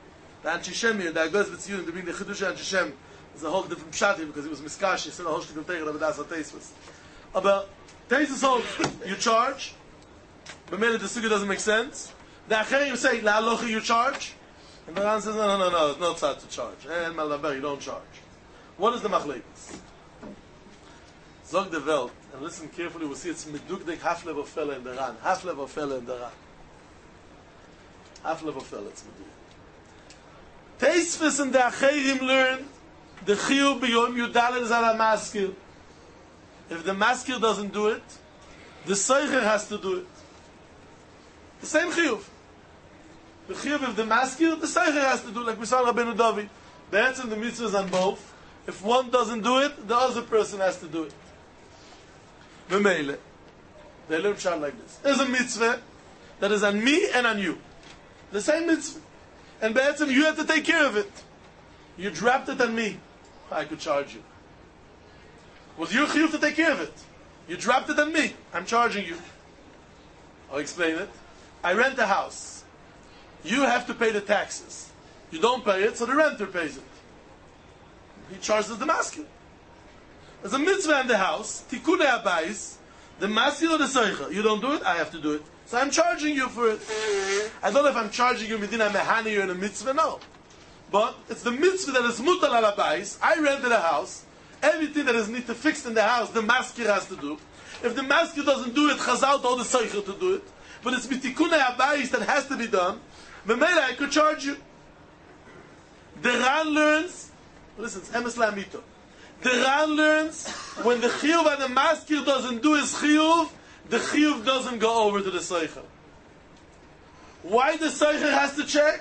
The Antishem, the Agos B'tziyun, to bring the Chidush Antishem, is a whole different pshat here because he was miskash. He said a whole shtickle teger of das Teisvus. But Teisvus holds you charge. But maybe the sugi doesn't make sense. The Acherim say la halacha you charge, and the Ran says no, it's not sad to charge. And Malaber you don't charge. What is the machlekes? Zog the Welt, and listen carefully. We see it's medugdek half level fella in the Ran, half level fella in the Ran, half level fella. It's medugdek. Teisvus and the Acherim learn. The chiyuv b'yom yudalel is ala maskil. If the maskil doesn't do it, the soicher has to do it. The same chiyuv. The chiyuv of the maskil, the soicher has to do it, like we saw Rabbeinu David. The answer in the mitzvah is on both. If one doesn't do it, the other person has to do it. V'meile. They learn pshat like this. There's a mitzvah that is on me and on you. The same mitzvah. And be'etzem, you have to take care of it. You dropped it on me. I could charge you. Was your chiyuv to take care of it? You dropped it on me. I'm charging you. I'll explain it. I rent a house. You have to pay the taxes. You don't pay it, so the renter pays it. He charges the maskil. There's a mitzvah in the house. Tikkunei habayis. The maskil or the soicher. You don't do it, I have to do it. So I'm charging you for it. I don't know if I'm charging you medina mehani or in a mitzvah. No. But it's the mitzvah that is mutal al habayis. I rented a house. Everything that is need to fix in the house, the maskir has to do. If the maskir doesn't do it, Chazal told the soicher to do it. But it's mitikkunei habayis that has to be done. Memela, I could charge you. The Ran learns. Listen, it's emes lamito. The Ran learns when the chiyuv and the maskir doesn't do his chiyuv, the chiyuv doesn't go over to the soicher. Why the soicher has to check?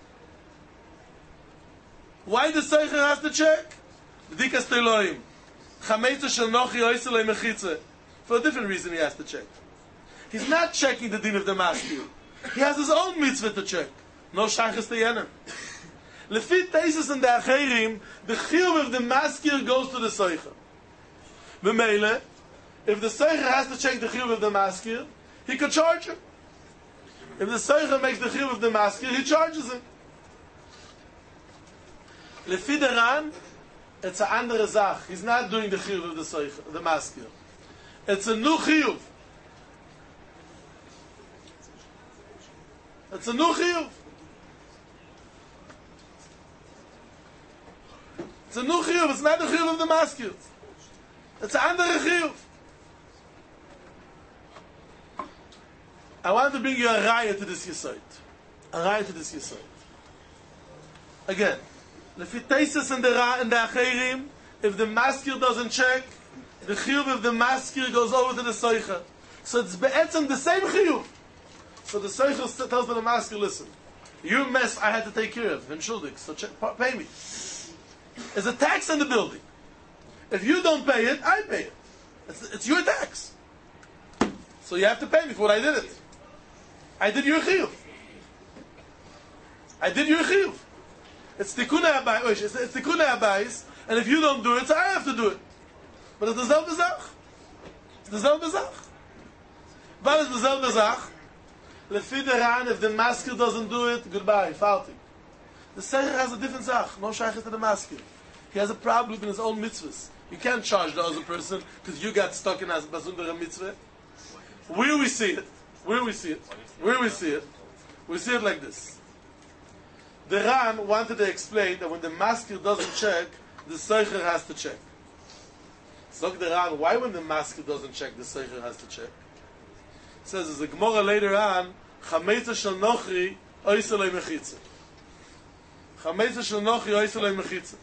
Why the Seicher has to check? B'dikas Teloim. Chametza shel nochi oisel mechitze. For a different reason he has to check. He's not checking the din of the maskil. He has his own mitzvah to check. No shaychus to yenem. Lefit Teisus and the Acherim, the chiyuv of the maskil goes to the Seicher. B'meile, if the Seicher has to check the chiyuv of the maskil, he could charge him. If the Seicher makes the chiyuv of the maskil, he charges him. Lefi the Ran, it's a andere Zach. He's not doing the chiyuv of the maskil. It's a new chiyuv. It's a new chiyuv. It's a new chiyuv. It's not the chiyuv of the maskil. It's a andere chiyuv. I want to bring you a raya to this yesod. A raya to this yesod. Again. Lefi Teisus and the Acherim, if the maskil doesn't check, the chiyuv of the maskil goes over to the soicher. So it's be'etzem the same chiyuv. So the soicher tells the maskil, listen, your mess I had to take care of, Shuldik, so pay me. There's a tax on the building. If you don't pay it, I pay it. It's your tax. So you have to pay me for what I did it. I did your chiyuv. I did your chiyuv. It's tikkunei habayis, and if you don't do it, so I have to do it. But it's the selbe Zach. It's the selbe Zach. What is the selbe Zach? Lefi the Ran, if the maskil doesn't do it, goodbye, falti. The Seicher has a different Zach, no shaykhis to the maskil. He has a problem in his own mitzvahs. You can't charge the other person because you got stuck in a basundere mitzvah. Where we see it? We see it like this. The Ran wanted to explain that when the maskil doesn't check, the Seicher has to check. So the Ran, why when the maskil doesn't check, the Seicher has to check? It says, as the Gemara later on, Chametza shel nochi oisel mechitze. Chametza shel nochi oisel mechitze.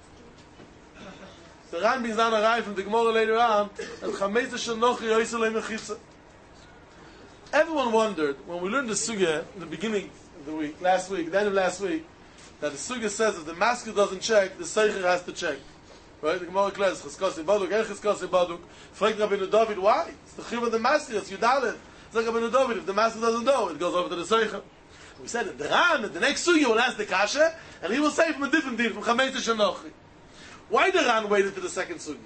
The Ran brings down a raya from the Gemara later on, that Chametza shel nochi oisel mechitze. Everyone wondered, when we learned the sugya in the beginning of the week, the end of last week, that the sugya says if the maskil doesn't check, the seicher has to check. Right? The Gemara declares, Chizkos Baduk, Chizkos Baduk. Fragt Rabbeinu David, why? It's the chiyuv of the maskil, it's Yudalet. It's like Rabbeinu David, if the maskil doesn't know, it goes over to the seicher. We said that the Ran, the next sugya will ask the kasha, and he will say from a different deal, from Chametza shel nochi. Why the Ran waited to the second sugya?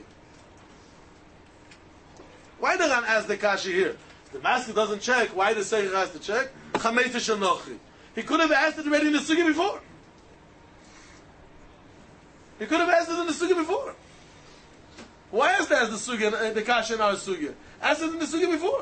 Why the Ran asked the kasha here? If the maskil doesn't check, why the seicher has to check? Chametza shel nochi. He could have asked it already in the sugya before. You could have asked it in the sugya before. Why asked as the sugya, the kasha in our sugya? Asked it in the sugya before.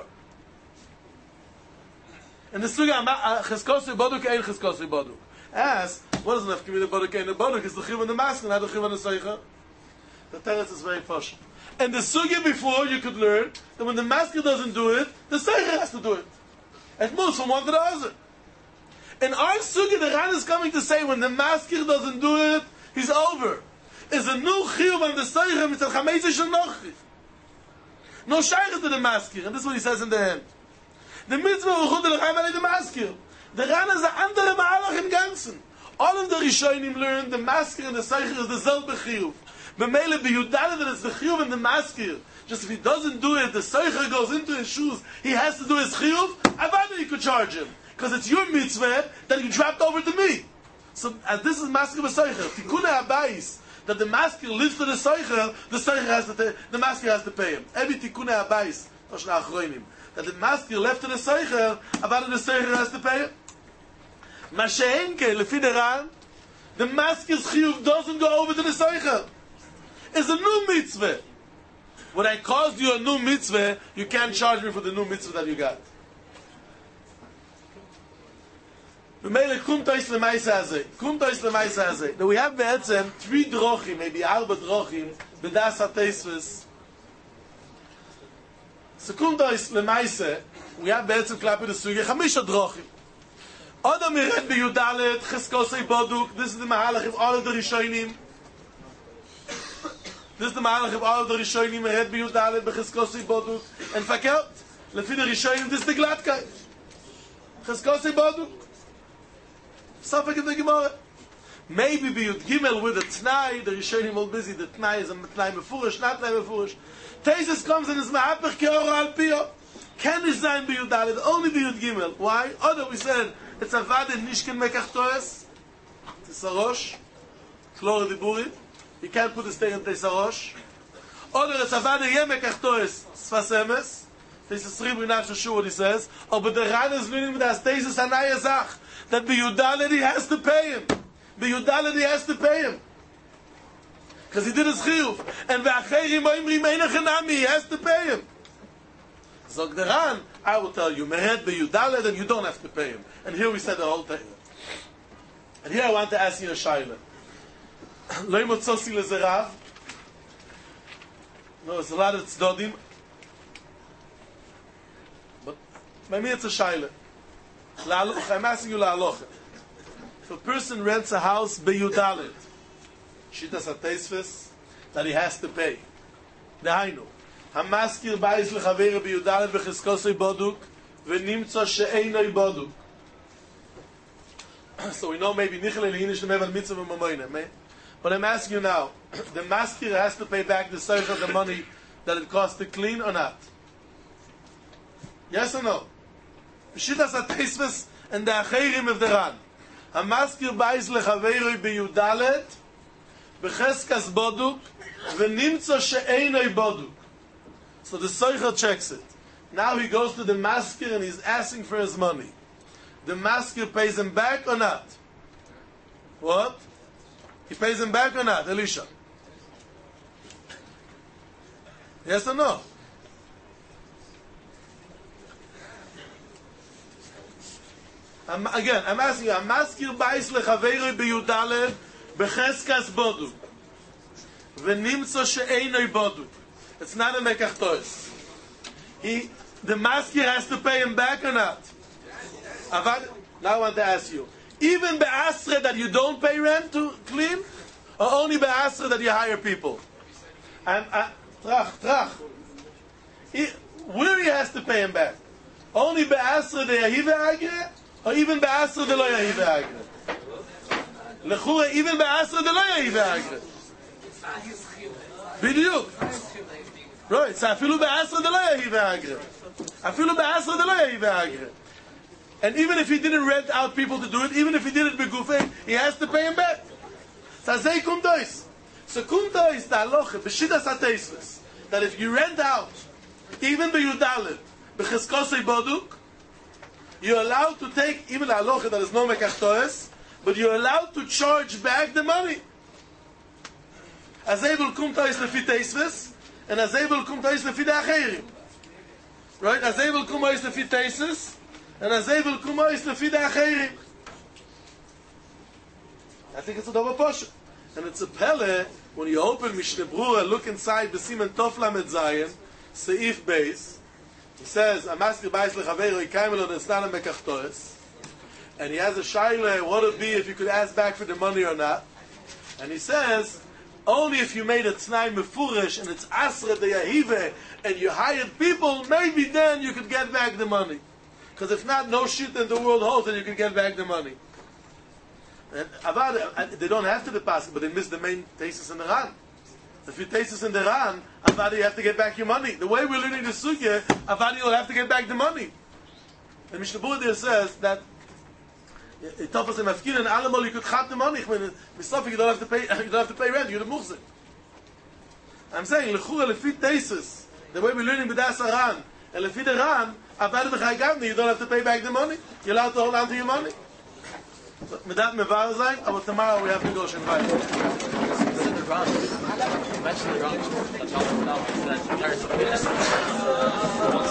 And the sugya, cheskosei boduk ein cheskosei boduk. Ask, what is enough community boduk ein boduk? Is the chiv and the mask, not the chiv and the seicha? The teretz is very posh. And the sugya before, you could learn that when the masker doesn't do it, the seicha has to do it. It moves from one to the other. In our sugya, the Ran is coming to say when the masker doesn't do it, he's over. Is a new chiyuv on the seicha mitzad chameitze shel nochri. No shaycha to the masker, and this is what he says in the end. The mitzvah v'chud l'chaim alei the masker. The Ran is a andere ma'alach im ganzen. All of the Rishonim learn the masker and the seicha is the zelbe chiyuv. B'meile b'yudale that it's the chiyuv and the masker. Just if he doesn't do it, the seicha goes into his shoes. He has to do his chiyuv. Avada you could charge him because it's your mitzvah that you dropped over to me. So as this is masker b'seicha, tikkunei habayis that the masker lives to the seicha has to the masker has to pay him. Every tikkunei habayis that the masker left to the seicha, avada the seicha has to pay him. Masheenke lefi the Ran, the masker's chiyuv doesn't go over to the seicha. It's a new mitzvah. When I caused you a new mitzvah, you can't charge me for the new mitzvah that you got. Now we have be'etzem 3 drochim, maybe 4 drochim, b'das ha-teisves. So kumtois lemaise, we have be'etzem klapi the sugya 5 drochim. Adam miret b'yudalet, cheskosei boduk, this is the mahalach of all of the Rishonim. This is the mahalach of all of the Rishonim, miret b'yudalet, b'cheskosei boduk, and fakelt, lefi the Rishonim, this is the glatkeit. Cheskosei boduk. Safek in the Gemara. Maybe be Yud Gimel with a Tnai, the Rishonim all busy, the Tnai is a Tnai Mefurish, not Tnai Mefurish. Tesis comes and is Ma'apech Keora Al Pio. Can this sein be Yud Dalet, only be Yud Gimel. Why? Other we said, it's a Vade Nishken Mekach Toes, Tesarosh, Klore Diburim. You can't put a stay in Tesarosh. Other it's a Vade Yemekach Toes, Sfas Emes. Tesis Ribri not so sure what he says. Oh, but the Ran is learning with us, Tesis Anaya Zach. That b'yudaled he has to pay him. B'yudaled he has to pay him. Because he did his chiyuv. And v'acherim oimrim einach enami, he has to pay him. Zog the Ran, I will tell you, meret b'yudaled and you don't have to pay him. And here we said the whole thing. And here I want to ask you a shaila. Lo imotzosi lezerav. No, there's a lot of tzdodim. But maybe it's a shaila. I'm asking you la'alocha. If a person rents a house b'yudalet, shitas ha-teisves, that he has to pay. Dehainu, hamaskir ba'is l'chavera b'yudalet v'cheskosei boduk v'nimtzo she'einoi boduk. So we know maybe nichel elihinish nemev mitzvah v'mamoyne. But I'm asking you now, the maskir has to pay back the search of the money that it costs to clean or not? Yes or no? Shitas ha-teisves and the acherim of the Ran. Hamaskir ba'is lechaveroi b'yudalet b'cheskas boduk v'nimtzo she'einoi boduk. So the Soicha checks it. Now he goes to the maskir and he's asking for his money. The maskir pays him back or not? What? He pays him back or not, Elisha? Yes or no? I'm asking you, Hamaskir ba'is lechaveroi b'yudalet b'cheskas boduk v'nimtzo she'einoi boduk. It's not a mekach toes. The maskir has to pay him back or not? Now I want to ask you, even be'asre that you don't pay rent to clean, or only be'asre that you hire people? Where he has to pay him back? Only be'asre de yahive agre, or even be'asre de lo yahive agre? Lechura, even be'asre de lo yahive agre. B'diuk. Right, so afilu be'asre de lo yahive agre. Afilu be'asre de lo yahive agre. And even if he didn't rent out people to do it, even if he did it begufei, he has to pay him back. So say kum dois. So kum dois the halacha b'shitas ha-teisves that if you rent out, even b'yudalet, b'cheskosei boduk, you're allowed to take even the halacha that is no mekach toes, but you're allowed to charge back the money. Azevel kommt aus lefi Teisves, and Azevel kommt aus lefi de Acherim. Right? Azevel kommt aus lefi Teisves, and Azevel kommt aus lefi de Acherim. I think it's a double portion. And it's a pele, when you open Mishnah Brura, look inside Besimen Tofla Med Zayin, Seif Beis, he says, Amaskir Bais Lechaveiro, Ikaimelo Nestana Mekachtoes, and he has a shaila, what would it be if you could ask back for the money or not? And he says, only if you made a Tnai Mefurish, and it's Asra de Yahive, and you hired people, maybe then you could get back the money. Because if not, no shit in the world holds, and you could get back the money. And Avad, they don't have to the pass, but they miss the main thesis in the Ran. If you thesis in the Ran, Avad, you have to get back your money. The way we're learning the Sugya, Avad, you'll have to get back the money. And Mishnah Brura there says that it offers him afkin and animal you could cut the money. I mean, you don't have to pay. You don't have to pay rent. You're the muhzik. I'm saying lechura lefi thesis. The way we're learning b'das Ran and lefi the Ran, Avad b'chaygavni, you don't have to pay back the money. You're allowed to hold on to your money. So, with that mevar zayin, but tomorrow we have to go shenvayim. You mentioned the Ran.